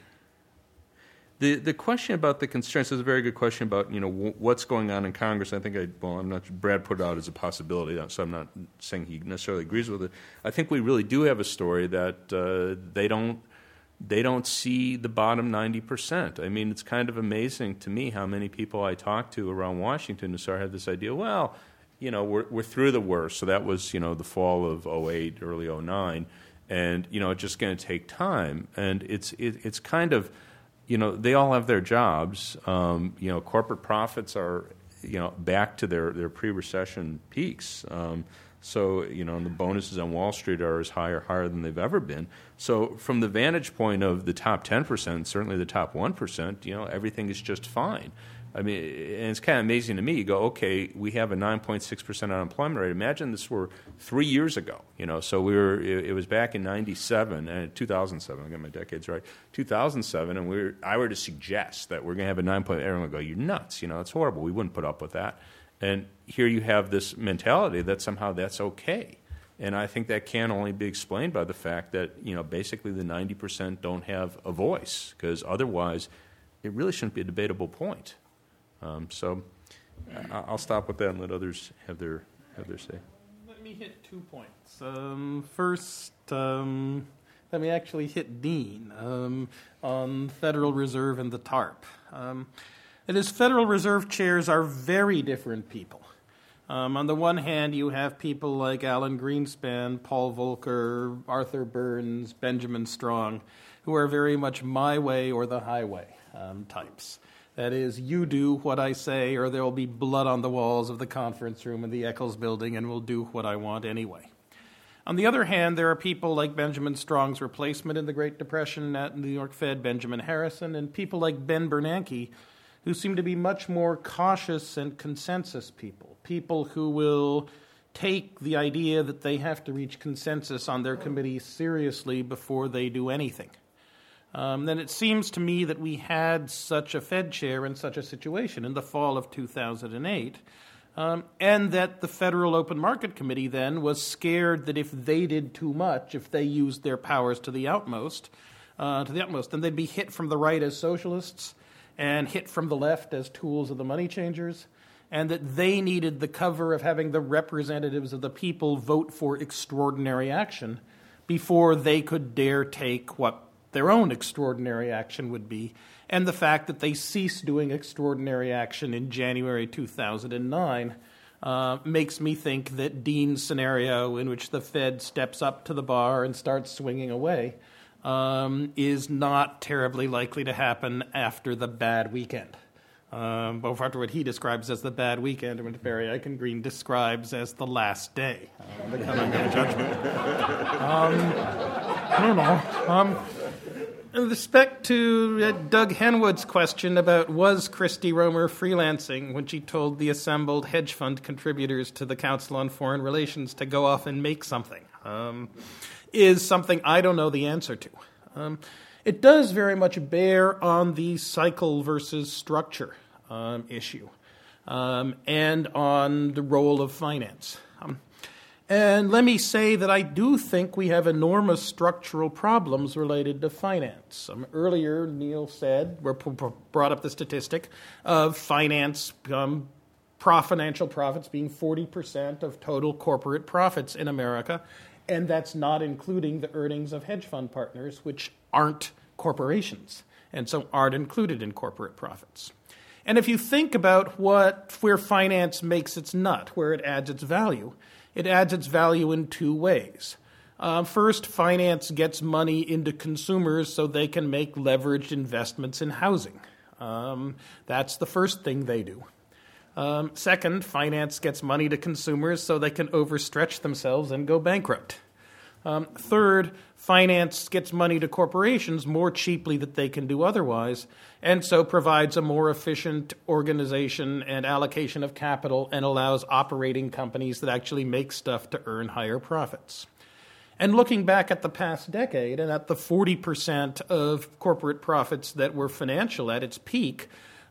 The question about the constraints is a very good question about what's going on in Congress. I think I'm not. Brad put it out as a possibility, so I'm not saying he necessarily agrees with it. I think we really do have a story that they don't see the bottom 90%. I mean, it's kind of amazing to me how many people I talk to around Washington who sort of have this idea. Well, we're through the worst. So that was the fall of 2008, early 2009, and it's just going to take time. And it's kind of they all have their jobs. Corporate profits are, back to their pre-recession peaks. So, and the bonuses on Wall Street are as higher than they've ever been. So from the vantage point of the top 10%, certainly the top 1%, everything is just fine. I mean, and it's kind of amazing to me. You go, okay, we have a 9.6% unemployment rate. Imagine this were 3 years ago. So it was back in 97 and 2007. I got my decades right. 2007, and I were to suggest that we're going to have a 9. Everyone would go, you're nuts. It's horrible. We wouldn't put up with that. And here you have this mentality that somehow that's okay. And I think that can only be explained by the fact that basically the 90% don't have a voice, because otherwise it really shouldn't be a debatable point. So I'll stop with that and let others have their say. Let me hit 2 points. First, let me actually hit Dean on Federal Reserve and the TARP. It is Federal Reserve chairs are very different people. On the one hand, you have people like Alan Greenspan, Paul Volcker, Arthur Burns, Benjamin Strong, who are very much my way or the highway types. That is, you do what I say, or there will be blood on the walls of the conference room in the Eccles building, and we'll do what I want anyway. On the other hand, there are people like Benjamin Strong's replacement in the Great Depression at the New York Fed, Benjamin Harrison, and people like Ben Bernanke, who seem to be much more cautious and consensus people who will take the idea that they have to reach consensus on their committee seriously before they do anything. Then it seems to me that we had such a Fed chair in such a situation in the fall of 2008, and that the Federal Open Market Committee then was scared that if they did too much, if they used their powers to the utmost, then they'd be hit from the right as socialists and hit from the left as tools of the money changers, and that they needed the cover of having the representatives of the people vote for extraordinary action before they could dare take what their own extraordinary action would be, and the fact that they ceased doing extraordinary action in January 2009 makes me think that Dean's scenario, in which the Fed steps up to the bar and starts swinging away, is not terribly likely to happen after the bad weekend. Both after what he describes as the bad weekend and what Barry Eichengreen describes as the last day, the coming of judgment. I don't know. With respect to Doug Henwood's question about was Christy Romer freelancing when she told the assembled hedge fund contributors to the Council on Foreign Relations to go off and make something, is something I don't know the answer to. It does very much bear on the cycle versus structure issue and on the role of finance. And let me say that I do think we have enormous structural problems related to finance. Earlier, Neil said, brought up the statistic of finance, financial profits being 40% of total corporate profits in America, and that's not including the earnings of hedge fund partners, which aren't corporations, and so aren't included in corporate profits. And if you think about where finance makes its nut, where it adds its value in two ways. First, finance gets money into consumers so they can make leveraged investments in housing. That's the first thing they do. Second, finance gets money to consumers so they can overstretch themselves and go bankrupt. Third, finance gets money to corporations more cheaply than they can do otherwise, and so provides a more efficient organization and allocation of capital and allows operating companies that actually make stuff to earn higher profits. And looking back at the past decade and at the 40% of corporate profits that were financial at its peak,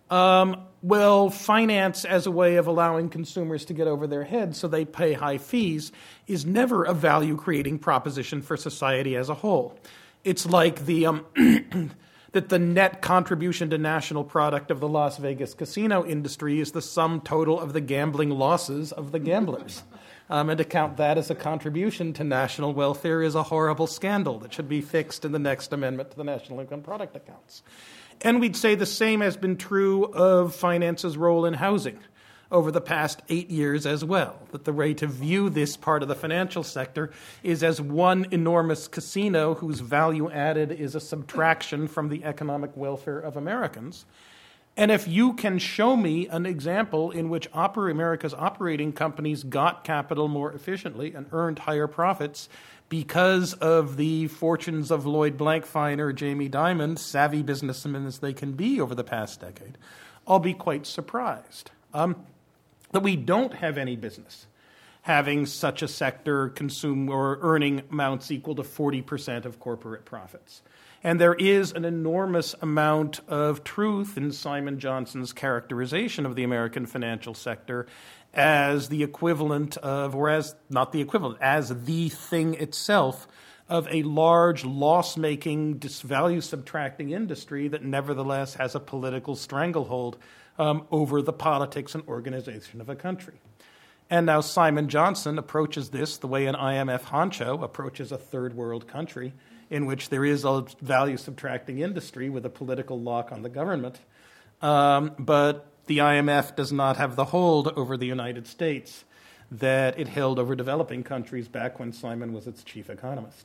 finance as a way of allowing consumers to get over their heads so they pay high fees is never a value-creating proposition for society as a whole. It's like that the net contribution to national product of the Las Vegas casino industry is the sum total of the gambling losses of the gamblers. And to count that as a contribution to national welfare is a horrible scandal that should be fixed in the next amendment to the National Income Product Accounts. And we'd say the same has been true of finance's role in housing over the past 8 years as well, that the way to view this part of the financial sector is as one enormous casino whose value added is a subtraction from the economic welfare of Americans. And if you can show me an example in which America's operating companies got capital more efficiently and earned higher profits because of the fortunes of Lloyd Blankfein or Jamie Dimon, savvy businessmen as they can be over the past decade, I'll be quite surprised that we don't have any business having such a sector consume or earning amounts equal to 40% of corporate profits. And there is an enormous amount of truth in Simon Johnson's characterization of the American financial sector as the equivalent of, or as not the equivalent, as the thing itself of a large loss-making, value-subtracting industry that nevertheless has a political stranglehold over the politics and organization of a country. And now Simon Johnson approaches this the way an IMF honcho approaches a third world country in which there is a value-subtracting industry with a political lock on the government. But the IMF does not have the hold over the United States that it held over developing countries back when Simon was its chief economist.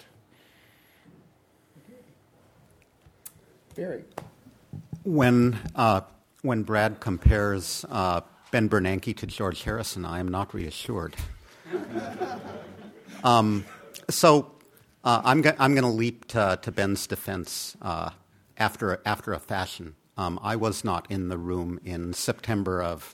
Barry. When Brad compares Ben Bernanke to George Harrison, I am not reassured. So I'm going to leap to Ben's defense after a fashion. I was not in the room in September of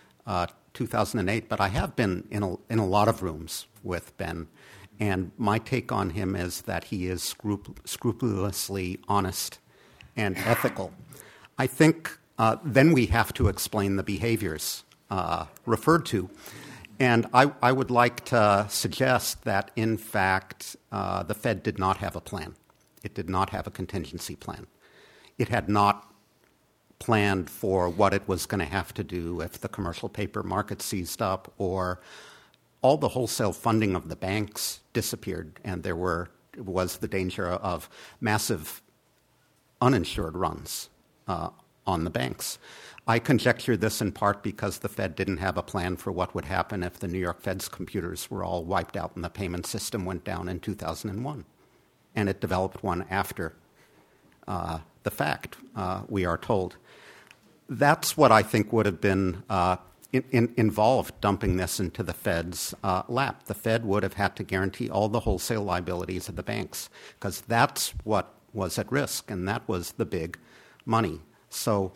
2008, but I have been in a lot of rooms with Ben, and my take on him is that he is scrupulously honest and ethical. I think then we have to explain the behaviors referred to. And I would like to suggest that, in fact, the Fed did not have a plan. It did not have a contingency plan. It had not planned for what it was going to have to do if the commercial paper market seized up or all the wholesale funding of the banks disappeared, and there was the danger of massive uninsured runs on the banks. I conjecture this in part because the Fed didn't have a plan for what would happen if the New York Fed's computers were all wiped out and the payment system went down in 2001. And it developed one after the fact, we are told. That's what I think would have been involved dumping this into the Fed's lap. The Fed would have had to guarantee all the wholesale liabilities of the banks because that's what was at risk, and that was the big money. So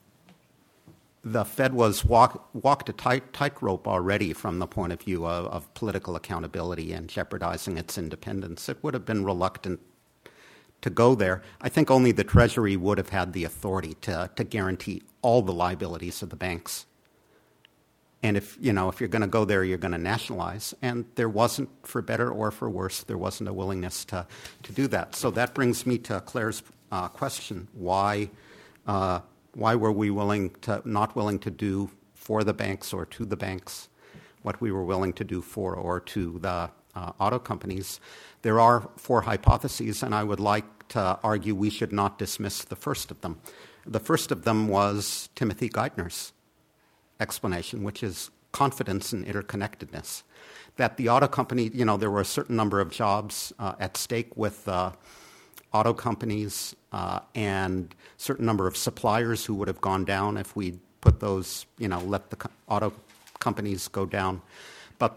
the Fed was walked a tightrope already from the point of view of political accountability and jeopardizing its independence. It would have been reluctant to go there. I think only the Treasury would have had the authority to guarantee all the liabilities of the banks. And if you're going to go there, you're going to nationalize. And there wasn't, for better or for worse, there wasn't a willingness to do that. So that brings me to Claire's question: why were we not willing to do for the banks or to the banks what we were willing to do for or to the auto companies? There are 4 hypotheses, and I would like to argue we should not dismiss the first of them. The first of them was Timothy Geithner's explanation, which is confidence in interconnectedness. That the auto company, there were a certain number of jobs at stake with auto companies and certain number of suppliers who would have gone down if we put those, let the auto companies go down. But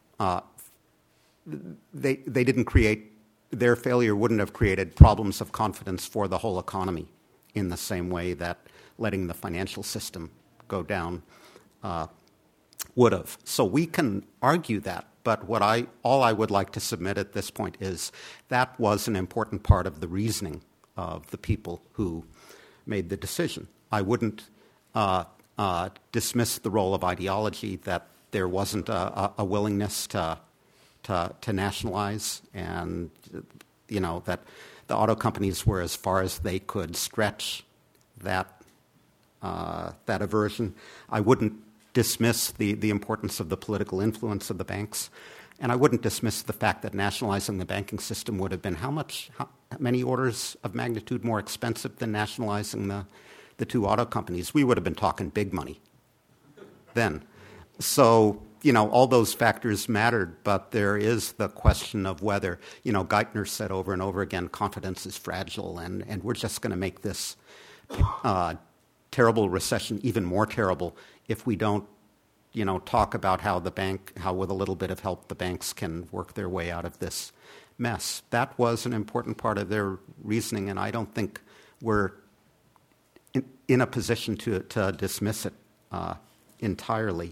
they didn't create, their failure wouldn't have created problems of confidence for the whole economy in the same way that letting the financial system go down would have. So we can argue that, but all I would like to submit at this point is that was an important part of the reasoning of the people who made the decision. I wouldn't dismiss the role of ideology, that there wasn't a willingness to nationalize, and that the auto companies were as far as they could stretch that aversion. I wouldn't dismiss the importance of the political influence of the banks, and I wouldn't dismiss the fact that nationalizing the banking system would have been how many orders of magnitude more expensive than nationalizing the 2 auto companies. We would have been talking big money then. So, all those factors mattered, but there is the question of whether, Geithner said over and over again, confidence is fragile, and we're just going to make this terrible recession even more terrible if we don't, talk about how with a little bit of help the banks can work their way out of this mess. That was an important part of their reasoning, and I don't think we're in a position to dismiss it entirely.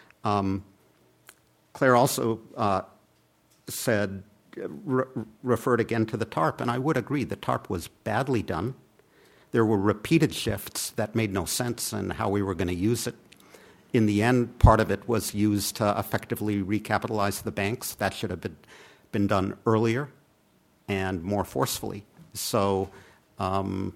Claire also referred again to the TARP, and I would agree the TARP was badly done. There were repeated shifts that made no sense in how we were going to use it. In the end, part of it was used to effectively recapitalize the banks. That should have been done earlier and more forcefully. So, so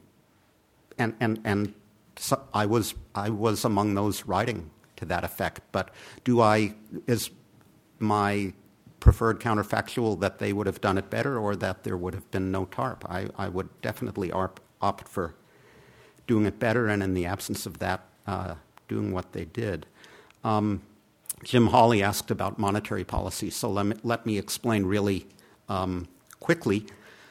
I was among those writing to that effect. But is my preferred counterfactual that they would have done it better or that there would have been no TARP? I would definitely opt for doing it better, and in the absence of that, doing what they did. Jim Hawley asked about monetary policy, so let me explain really quickly.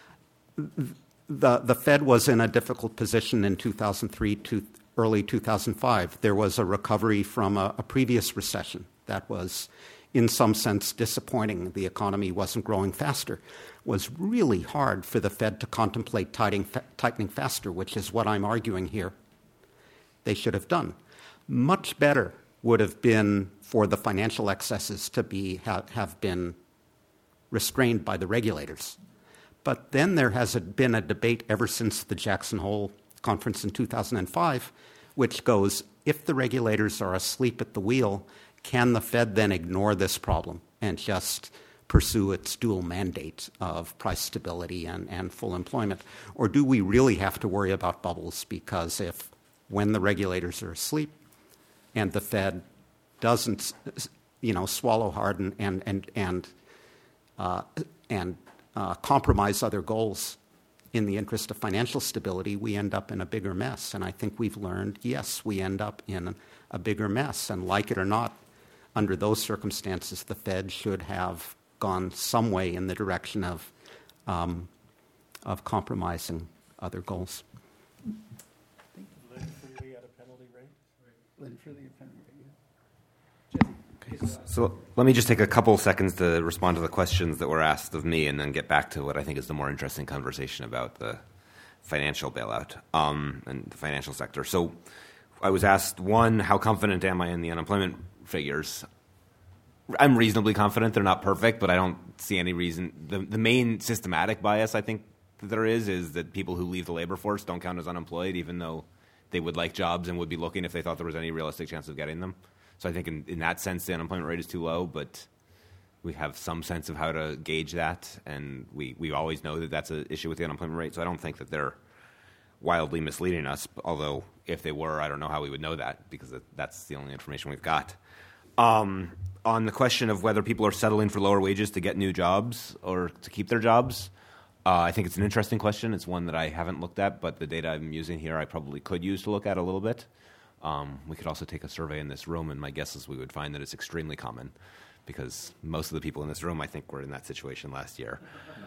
The Fed was in a difficult position in 2003 to early 2005. There was a recovery from a previous recession that was, in some sense, disappointing. The economy wasn't growing faster. It was really hard for the Fed to contemplate tightening faster, which is what I'm arguing here they should have done. Much better would have been for the financial excesses to have been restrained by the regulators. But then there has been a debate ever since the Jackson Hole Conference in 2005, which goes, if the regulators are asleep at the wheel, can the Fed then ignore this problem and just pursue its dual mandate of price stability and full employment? Or do we really have to worry about bubbles? Because when the regulators are asleep and the Fed doesn't, swallow hard and compromise other goals in the interest of financial stability, we end up in a bigger mess. And I think we've learned, yes, we end up in a bigger mess. And like it or not, under those circumstances, the Fed should have gone some way in the direction of compromising other goals. So let me just take a couple seconds to respond to the questions that were asked of me and then get back to what I think is the more interesting conversation about the financial bailout and the financial sector. So I was asked, one, how confident am I in the unemployment figures? I'm reasonably confident. They're not perfect, but I don't see any reason. The main systematic bias I think that there is that people who leave the labor force don't count as unemployed, even though they would like jobs and would be looking if they thought there was any realistic chance of getting them. So I think in that sense, the unemployment rate is too low, but we have some sense of how to gauge that, and we always know that that's an issue with the unemployment rate, so I don't think that they're wildly misleading us, although if they were, I don't know how we would know that, because that's the only information we've got. On the question of whether people are settling for lower wages to get new jobs or to keep their jobs, I think it's an interesting question. It's one that I haven't looked at, but the data I'm using here I probably could use to look at a little bit. We could also take a survey in this room, and my guess is we would find that it's extremely common because most of the people in this room, I think, were in that situation last year.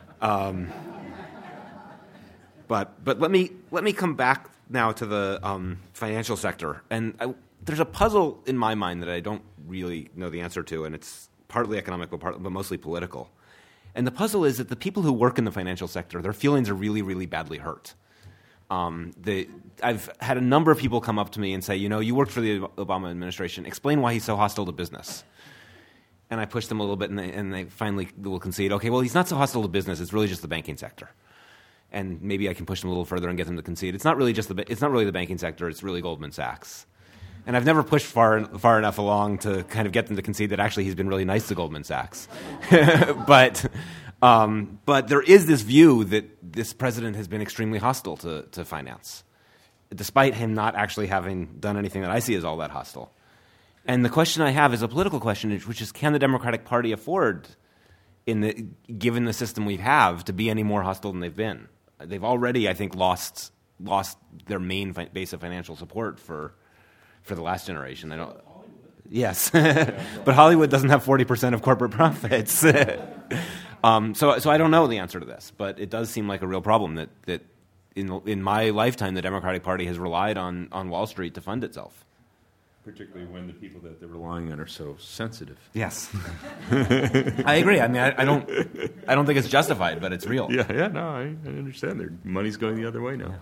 But let me come back now to the financial sector. And there's a puzzle in my mind that I don't really know the answer to, and it's partly economic but mostly political. And the puzzle is that the people who work in the financial sector, their feelings are really, really badly hurt. I've had a number of people come up to me and say, you worked for the Obama administration. Explain why he's so hostile to business. And I push them a little bit, and they finally will concede, okay, well, he's not so hostile to business. It's really just the banking sector. And maybe I can push them a little further and get them to concede. It's not really the banking sector. It's really Goldman Sachs. And I've never pushed far enough along to kind of get them to concede that actually he's been really nice to Goldman Sachs. But there is this view that this president has been extremely hostile to finance, despite him not actually having done anything that I see as all that hostile. And the question I have is a political question, which is, can the Democratic Party afford, given the system we have, to be any more hostile than they've been? They've already, I think, lost their main base of financial support for the last generation. They don't. Yes, but Hollywood doesn't have 40% of corporate profits. So I don't know the answer to this, but it does seem like a real problem that in my lifetime, the Democratic Party has relied on Wall Street to fund itself. Particularly when the people that they're relying on are so sensitive. Yes, I agree. I mean, I don't think it's justified, but it's real. Yeah. No, I understand. Their money's going the other way now.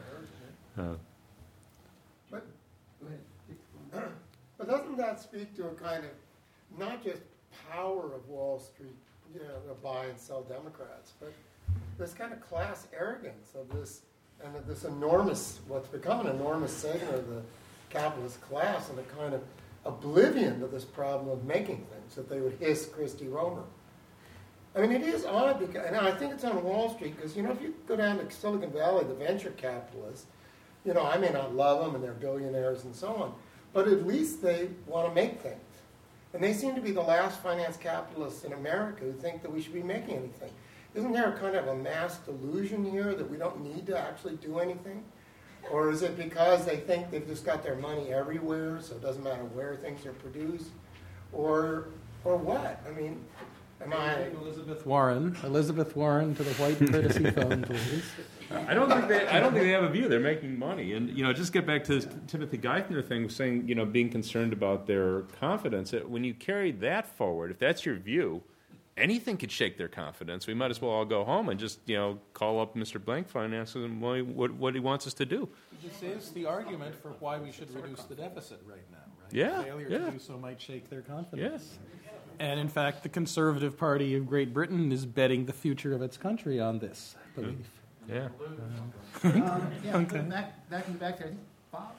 But doesn't that speak to a kind of not just power of Wall Street, to buy and sell Democrats, but this kind of class arrogance of this, and of this enormous, what's become an enormous segment of the capitalist class, and a kind of oblivion to this problem of making things, that they would hiss Christy Romer. I mean, it is odd, because, and I think it's on Wall Street, because, if you go down to Silicon Valley, the venture capitalists, I may not love them, and they're billionaires and so on, but at least they want to make things. And they seem to be the last finance capitalists in America who think that we should be making anything. Isn't there a kind of a mass delusion here that we don't need to actually do anything? Or is it because they think they've just got their money everywhere, so it doesn't matter where things are produced? Or what? I mean, am I... Elizabeth Warren to the white courtesy phone, please. I don't think they have a view. They're making money, and just get back to this Timothy Geithner thing, saying being concerned about their confidence. When you carry that forward, if that's your view, anything could shake their confidence. We might as well all go home and just call up Mr. Blankfein and ask him what he wants us to do. This is the argument for why we should reduce the deficit right now, right? Yeah. Failure to do so might shake their confidence. Yes. And in fact, the Conservative Party of Great Britain is betting the future of its country on this belief. Yeah. Okay. Back to I think Bob.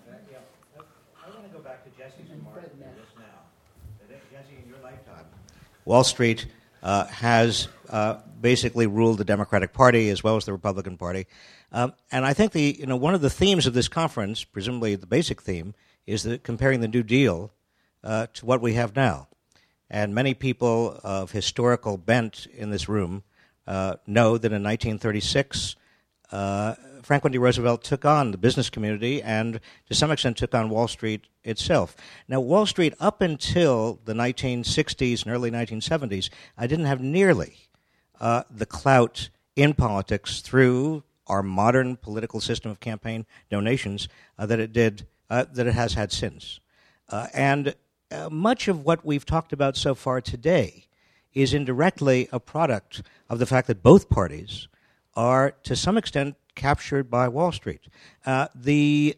I want to go back to Jesse's remark just now. Jesse, in your lifetime, Wall Street has basically ruled the Democratic Party as well as the Republican Party, and I think one of the themes of this conference, presumably the basic theme, is comparing the New Deal to what we have now. And many people of historical bent in this room know that in 1936, Franklin D. Roosevelt took on the business community and, to some extent, took on Wall Street itself. Now, Wall Street, up until the 1960s and early 1970s, didn't have nearly the clout in politics through our modern political system of campaign donations that it has had since. And much of what we've talked about so far today is indirectly a product of the fact that both parties are, to some extent, captured by Wall Street. The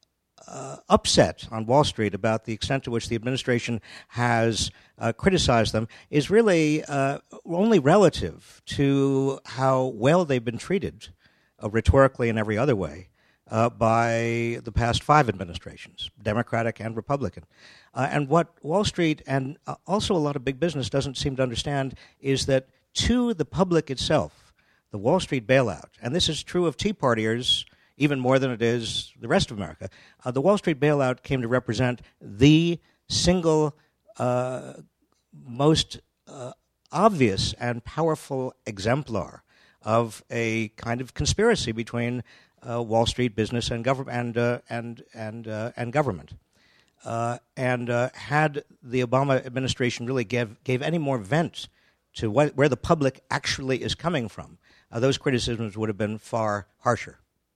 upset on Wall Street about the extent to which the administration has criticized them is really only relative to how well they've been treated, rhetorically and every other way, by the past 5 administrations, Democratic and Republican. And what Wall Street and also a lot of big business doesn't seem to understand is that to the public itself, the Wall Street bailout, and this is true of Tea Partiers even more than it is the rest of America, the Wall Street bailout came to represent the single most obvious and powerful exemplar of a kind of conspiracy between Wall Street business and government. And had the Obama administration really gave any more vent to where the public actually is coming from, those criticisms would have been far harsher.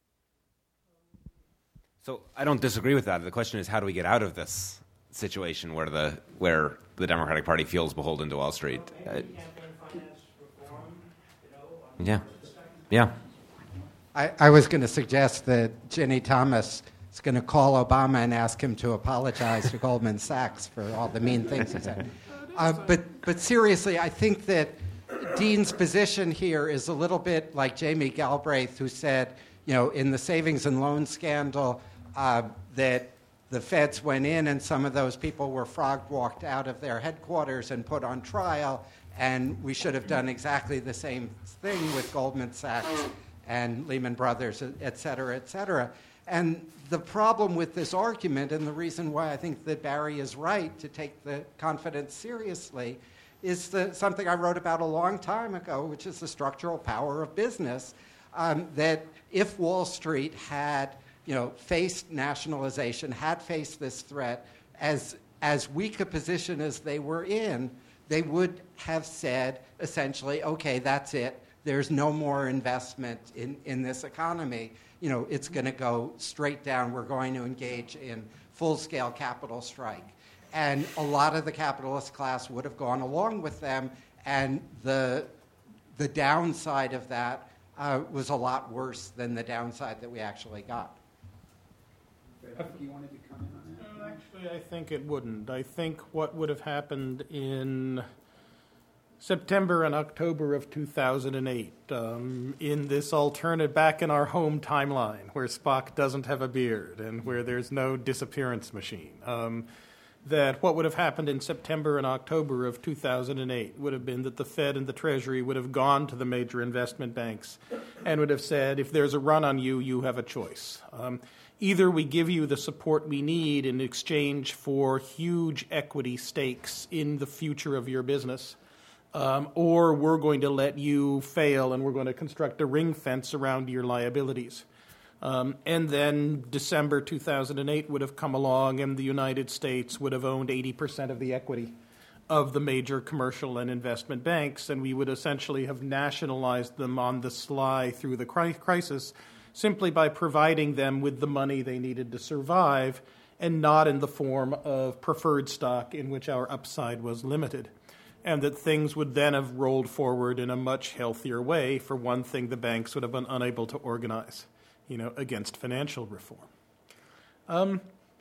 So I don't disagree with that. The question is, how do we get out of this situation where the Democratic Party feels beholden to Wall Street? Yeah. I was going to suggest that Ginny Thomas is going to call Obama and ask him to apologize to Goldman Sachs for all the mean things he said. But seriously, I think that Dean's position here is a little bit like Jamie Galbraith, who said, in the savings and loan scandal, that the feds went in and some of those people were walked out of their headquarters and put on trial, and we should have done exactly the same thing with Goldman Sachs and Lehman Brothers, et cetera, et cetera. And the problem with this argument, and the reason why I think that Barry is right to take the confidence seriously, is something I wrote about a long time ago, which is the structural power of business, that if Wall Street had faced nationalization, had faced this threat, as weak a position as they were in, they would have said, essentially, okay, that's it. there's no more investment in this economy, it's going to go straight down. We're going to engage in full-scale capital strike. And a lot of the capitalist class would have gone along with them, and the downside of that was a lot worse than the downside that we actually got. You wanted to comment on that? Actually, I think it wouldn't. I think what would have happened in September and October of 2008, in this alternate, back in our home timeline, where Spock doesn't have a beard and where there's no disappearance machine, that what would have happened in September and October of 2008 would have been that the Fed and the Treasury would have gone to the major investment banks and would have said, if there's a run on you, you have a choice. Either we give you the support we need in exchange for huge equity stakes in the future of your business, or we're going to let you fail and we're going to construct a ring fence around your liabilities. And then December 2008 would have come along and the United States would have owned 80% of the equity of the major commercial and investment banks, and we would essentially have nationalized them on the sly through the crisis simply by providing them with the money they needed to survive and not in the form of preferred stock in which our upside was limited. And that things would then have rolled forward in a much healthier way. For one thing, the banks would have been unable to organize, against financial reform. I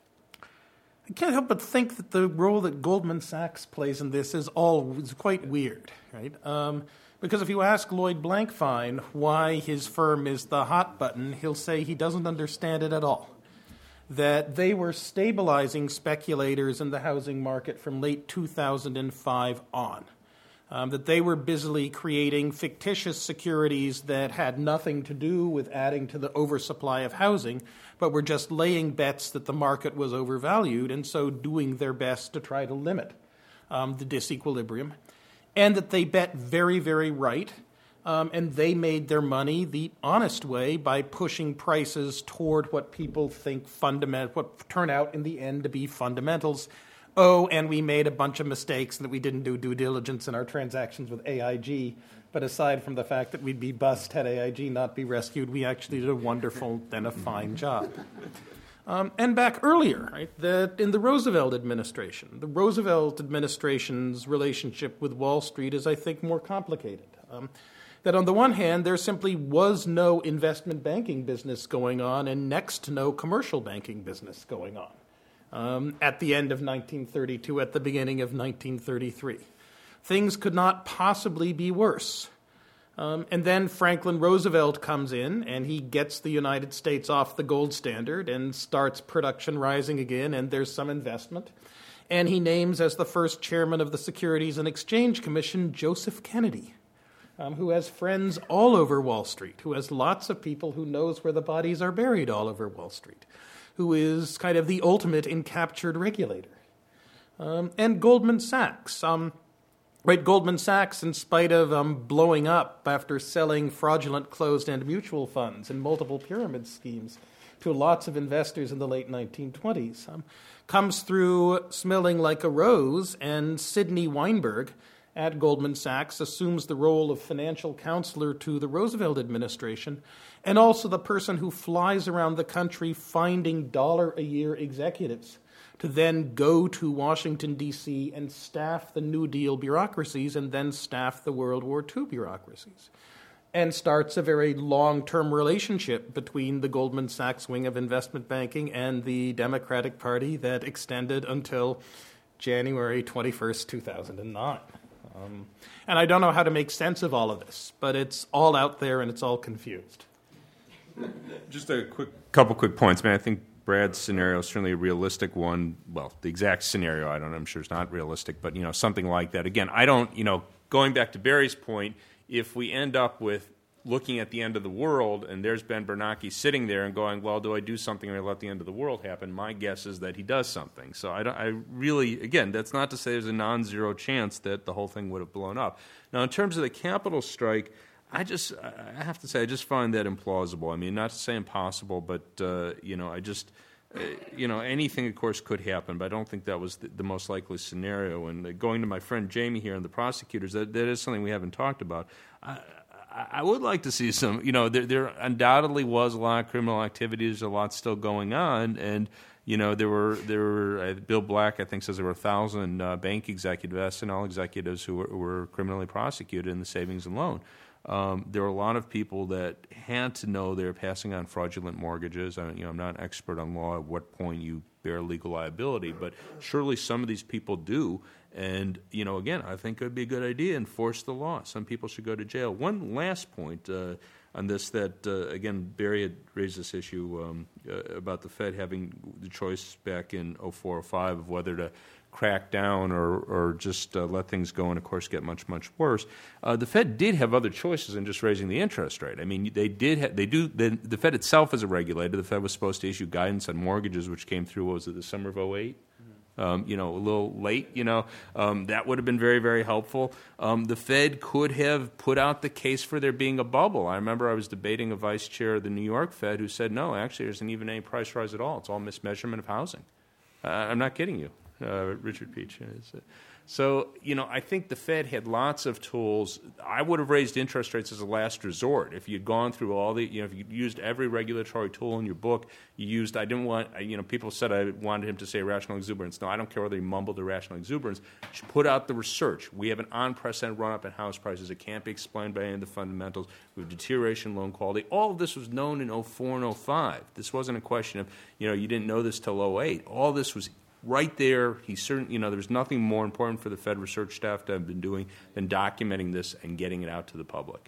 can't help but think that the role that Goldman Sachs plays in this is quite weird, right? Because if you ask Lloyd Blankfein why his firm is the hot button, he'll say he doesn't understand it at all. That they were stabilizing speculators in the housing market from late 2005 on. That they were busily creating fictitious securities that had nothing to do with adding to the oversupply of housing, but were just laying bets that the market was overvalued and so doing their best to try to limit the disequilibrium. And that they bet very, very right, and they made their money the honest way by pushing prices toward what people think what turn out in the end to be fundamentals. Oh, and we made a bunch of mistakes and that we didn't do due diligence in our transactions with AIG. But aside from the fact that we'd be bust had AIG not be rescued, we actually did a wonderful and a fine job. And back earlier, right, that in the Roosevelt administration's relationship with Wall Street is, I think, more complicated. That on the one hand, there simply was no investment banking business going on and next to no commercial banking business going on at the end of 1932, at the beginning of 1933. Things could not possibly be worse. And then Franklin Roosevelt comes in and he gets the United States off the gold standard and starts production rising again, and there's some investment. And he names as the first chairman of the Securities and Exchange Commission Joseph Kennedy, who has friends all over Wall Street, who has lots of people who knows where the bodies are buried all over Wall Street, who is kind of the ultimate encaptured regulator. And Goldman Sachs. Goldman Sachs, in spite of blowing up after selling fraudulent closed-end mutual funds and multiple pyramid schemes to lots of investors in the late 1920s, comes through smelling like a rose, and Sidney Weinberg at Goldman Sachs assumes the role of financial counselor to the Roosevelt administration, and also the person who flies around the country finding $1-a-year executives to then go to Washington, D.C. and staff the New Deal bureaucracies and then staff the World War II bureaucracies, and starts a very long-term relationship between the Goldman Sachs wing of investment banking and the Democratic Party that extended until January 21st, 2009. And I don't know how to make sense of all of this, but it's all out there and it's all confused. Just a couple quick points, man. I think Brad's scenario is certainly a realistic one. Well, the exact scenario, I'm sure it's not realistic, but, something like that. Again, I don't, going back to Barry's point, if we end up with looking at the end of the world and there's Ben Bernanke sitting there and going, well, do I do something or let the end of the world happen? My guess is that he does something. So I really, again, that's not to say there's a non-zero chance that the whole thing would have blown up. Now, in terms of the capital strike, I have to say, I just find that implausible. I mean, not to say impossible, but, anything, of course, could happen, but I don't think that was the most likely scenario. And going to my friend Jamie here and the prosecutors, that is something we haven't talked about. I would like to see some, there undoubtedly was a lot of criminal activity. There's a lot still going on. And, there were Bill Black, I think, says there were 1,000 bank executives, SNL executives who were criminally prosecuted in the savings and loan. There were a lot of people that had to know they were passing on fraudulent mortgages. I'm not an expert on law at what point you bear legal liability, but surely some of these people do. And, again, I think it would be a good idea to enforce the law. Some people should go to jail. One last point on this that, again, Barry had raised this issue about the Fed having the choice back in 2004-05 of whether to crack down or just let things go and, of course, get much, much worse. The Fed did have other choices than just raising the interest rate. I mean, the Fed itself is a regulator. The Fed was supposed to issue guidance on mortgages, which came through, what was it, the summer of 2008? A little late, that would have been very, very helpful. The Fed could have put out the case for there being a bubble. I remember I was debating a vice chair of the New York Fed who said, no, actually, there isn't even any price rise at all. It's all mismeasurement of housing. I'm not kidding you, Richard Peach. So, I think the Fed had lots of tools. I would have raised interest rates as a last resort. If you'd gone through all the, if you used every regulatory tool in your book, I didn't want, people said I wanted him to say irrational exuberance. No, I don't care whether he mumbled irrational exuberance. You should put out the research. We have an unprecedented run-up in house prices. It can't be explained by any of the fundamentals. We have deterioration in loan quality. All of this was known in 2004 and 2005. This wasn't a question of, you didn't know this till 2008. All this was right there. There was nothing more important for the Fed research staff to have been doing than documenting this and getting it out to the public.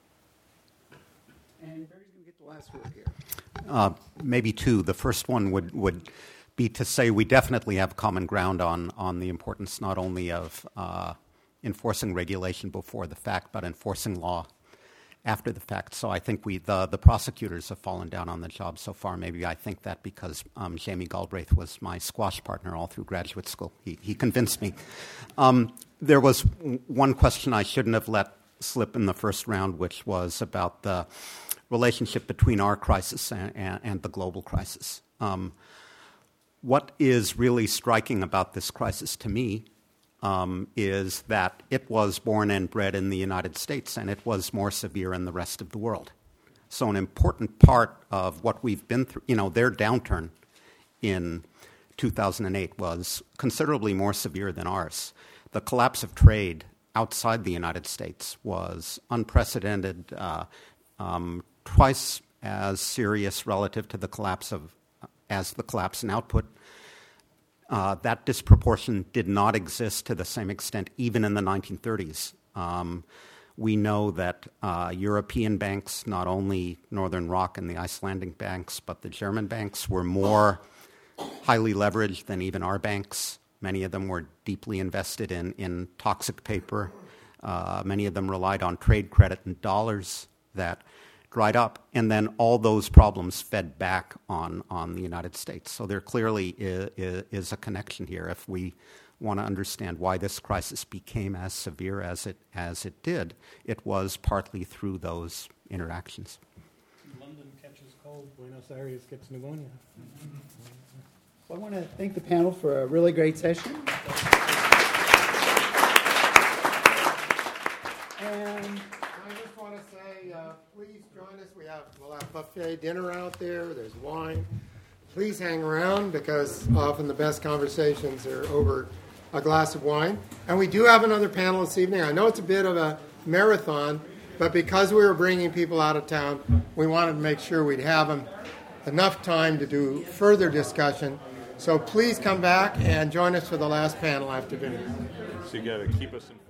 And Barry's going to get the last word here. Maybe two. The first one would be to say we definitely have common ground on the importance not only of enforcing regulation before the fact, but enforcing law after the fact. So I think the prosecutors have fallen down on the job so far. Maybe I think that because Jamie Galbraith was my squash partner all through graduate school. He convinced me. There was one question I shouldn't have let slip in the first round, which was about the relationship between our crisis and the global crisis. What is really striking about this crisis to me is that it was born and bred in the United States, and it was more severe in the rest of the world. So an important part of what we've been through, their downturn in 2008 was considerably more severe than ours. The collapse of trade outside the United States was unprecedented, twice as serious relative to the collapse in output. That disproportion did not exist to the same extent even in the 1930s. We know that European banks, not only Northern Rock and the Icelandic banks, but the German banks were more highly leveraged than even our banks. Many of them were deeply invested in toxic paper. Many of them relied on trade credit in dollars that dried up, and then all those problems fed back on the United States. So there clearly is a connection here. If we want to understand why this crisis became as severe as it did, it was partly through those interactions. London catches cold, Buenos Aires gets pneumonia. Well, I want to thank the panel for a really great session. And I just want to say, please join us. We'll have buffet dinner out there. There's wine. Please hang around because often the best conversations are over a glass of wine. And we do have another panel this evening. I know it's a bit of a marathon, but because we were bringing people out of town, we wanted to make sure we'd have them enough time to do further discussion. So please come back and join us for the last panel after dinner. So you got to keep us informed.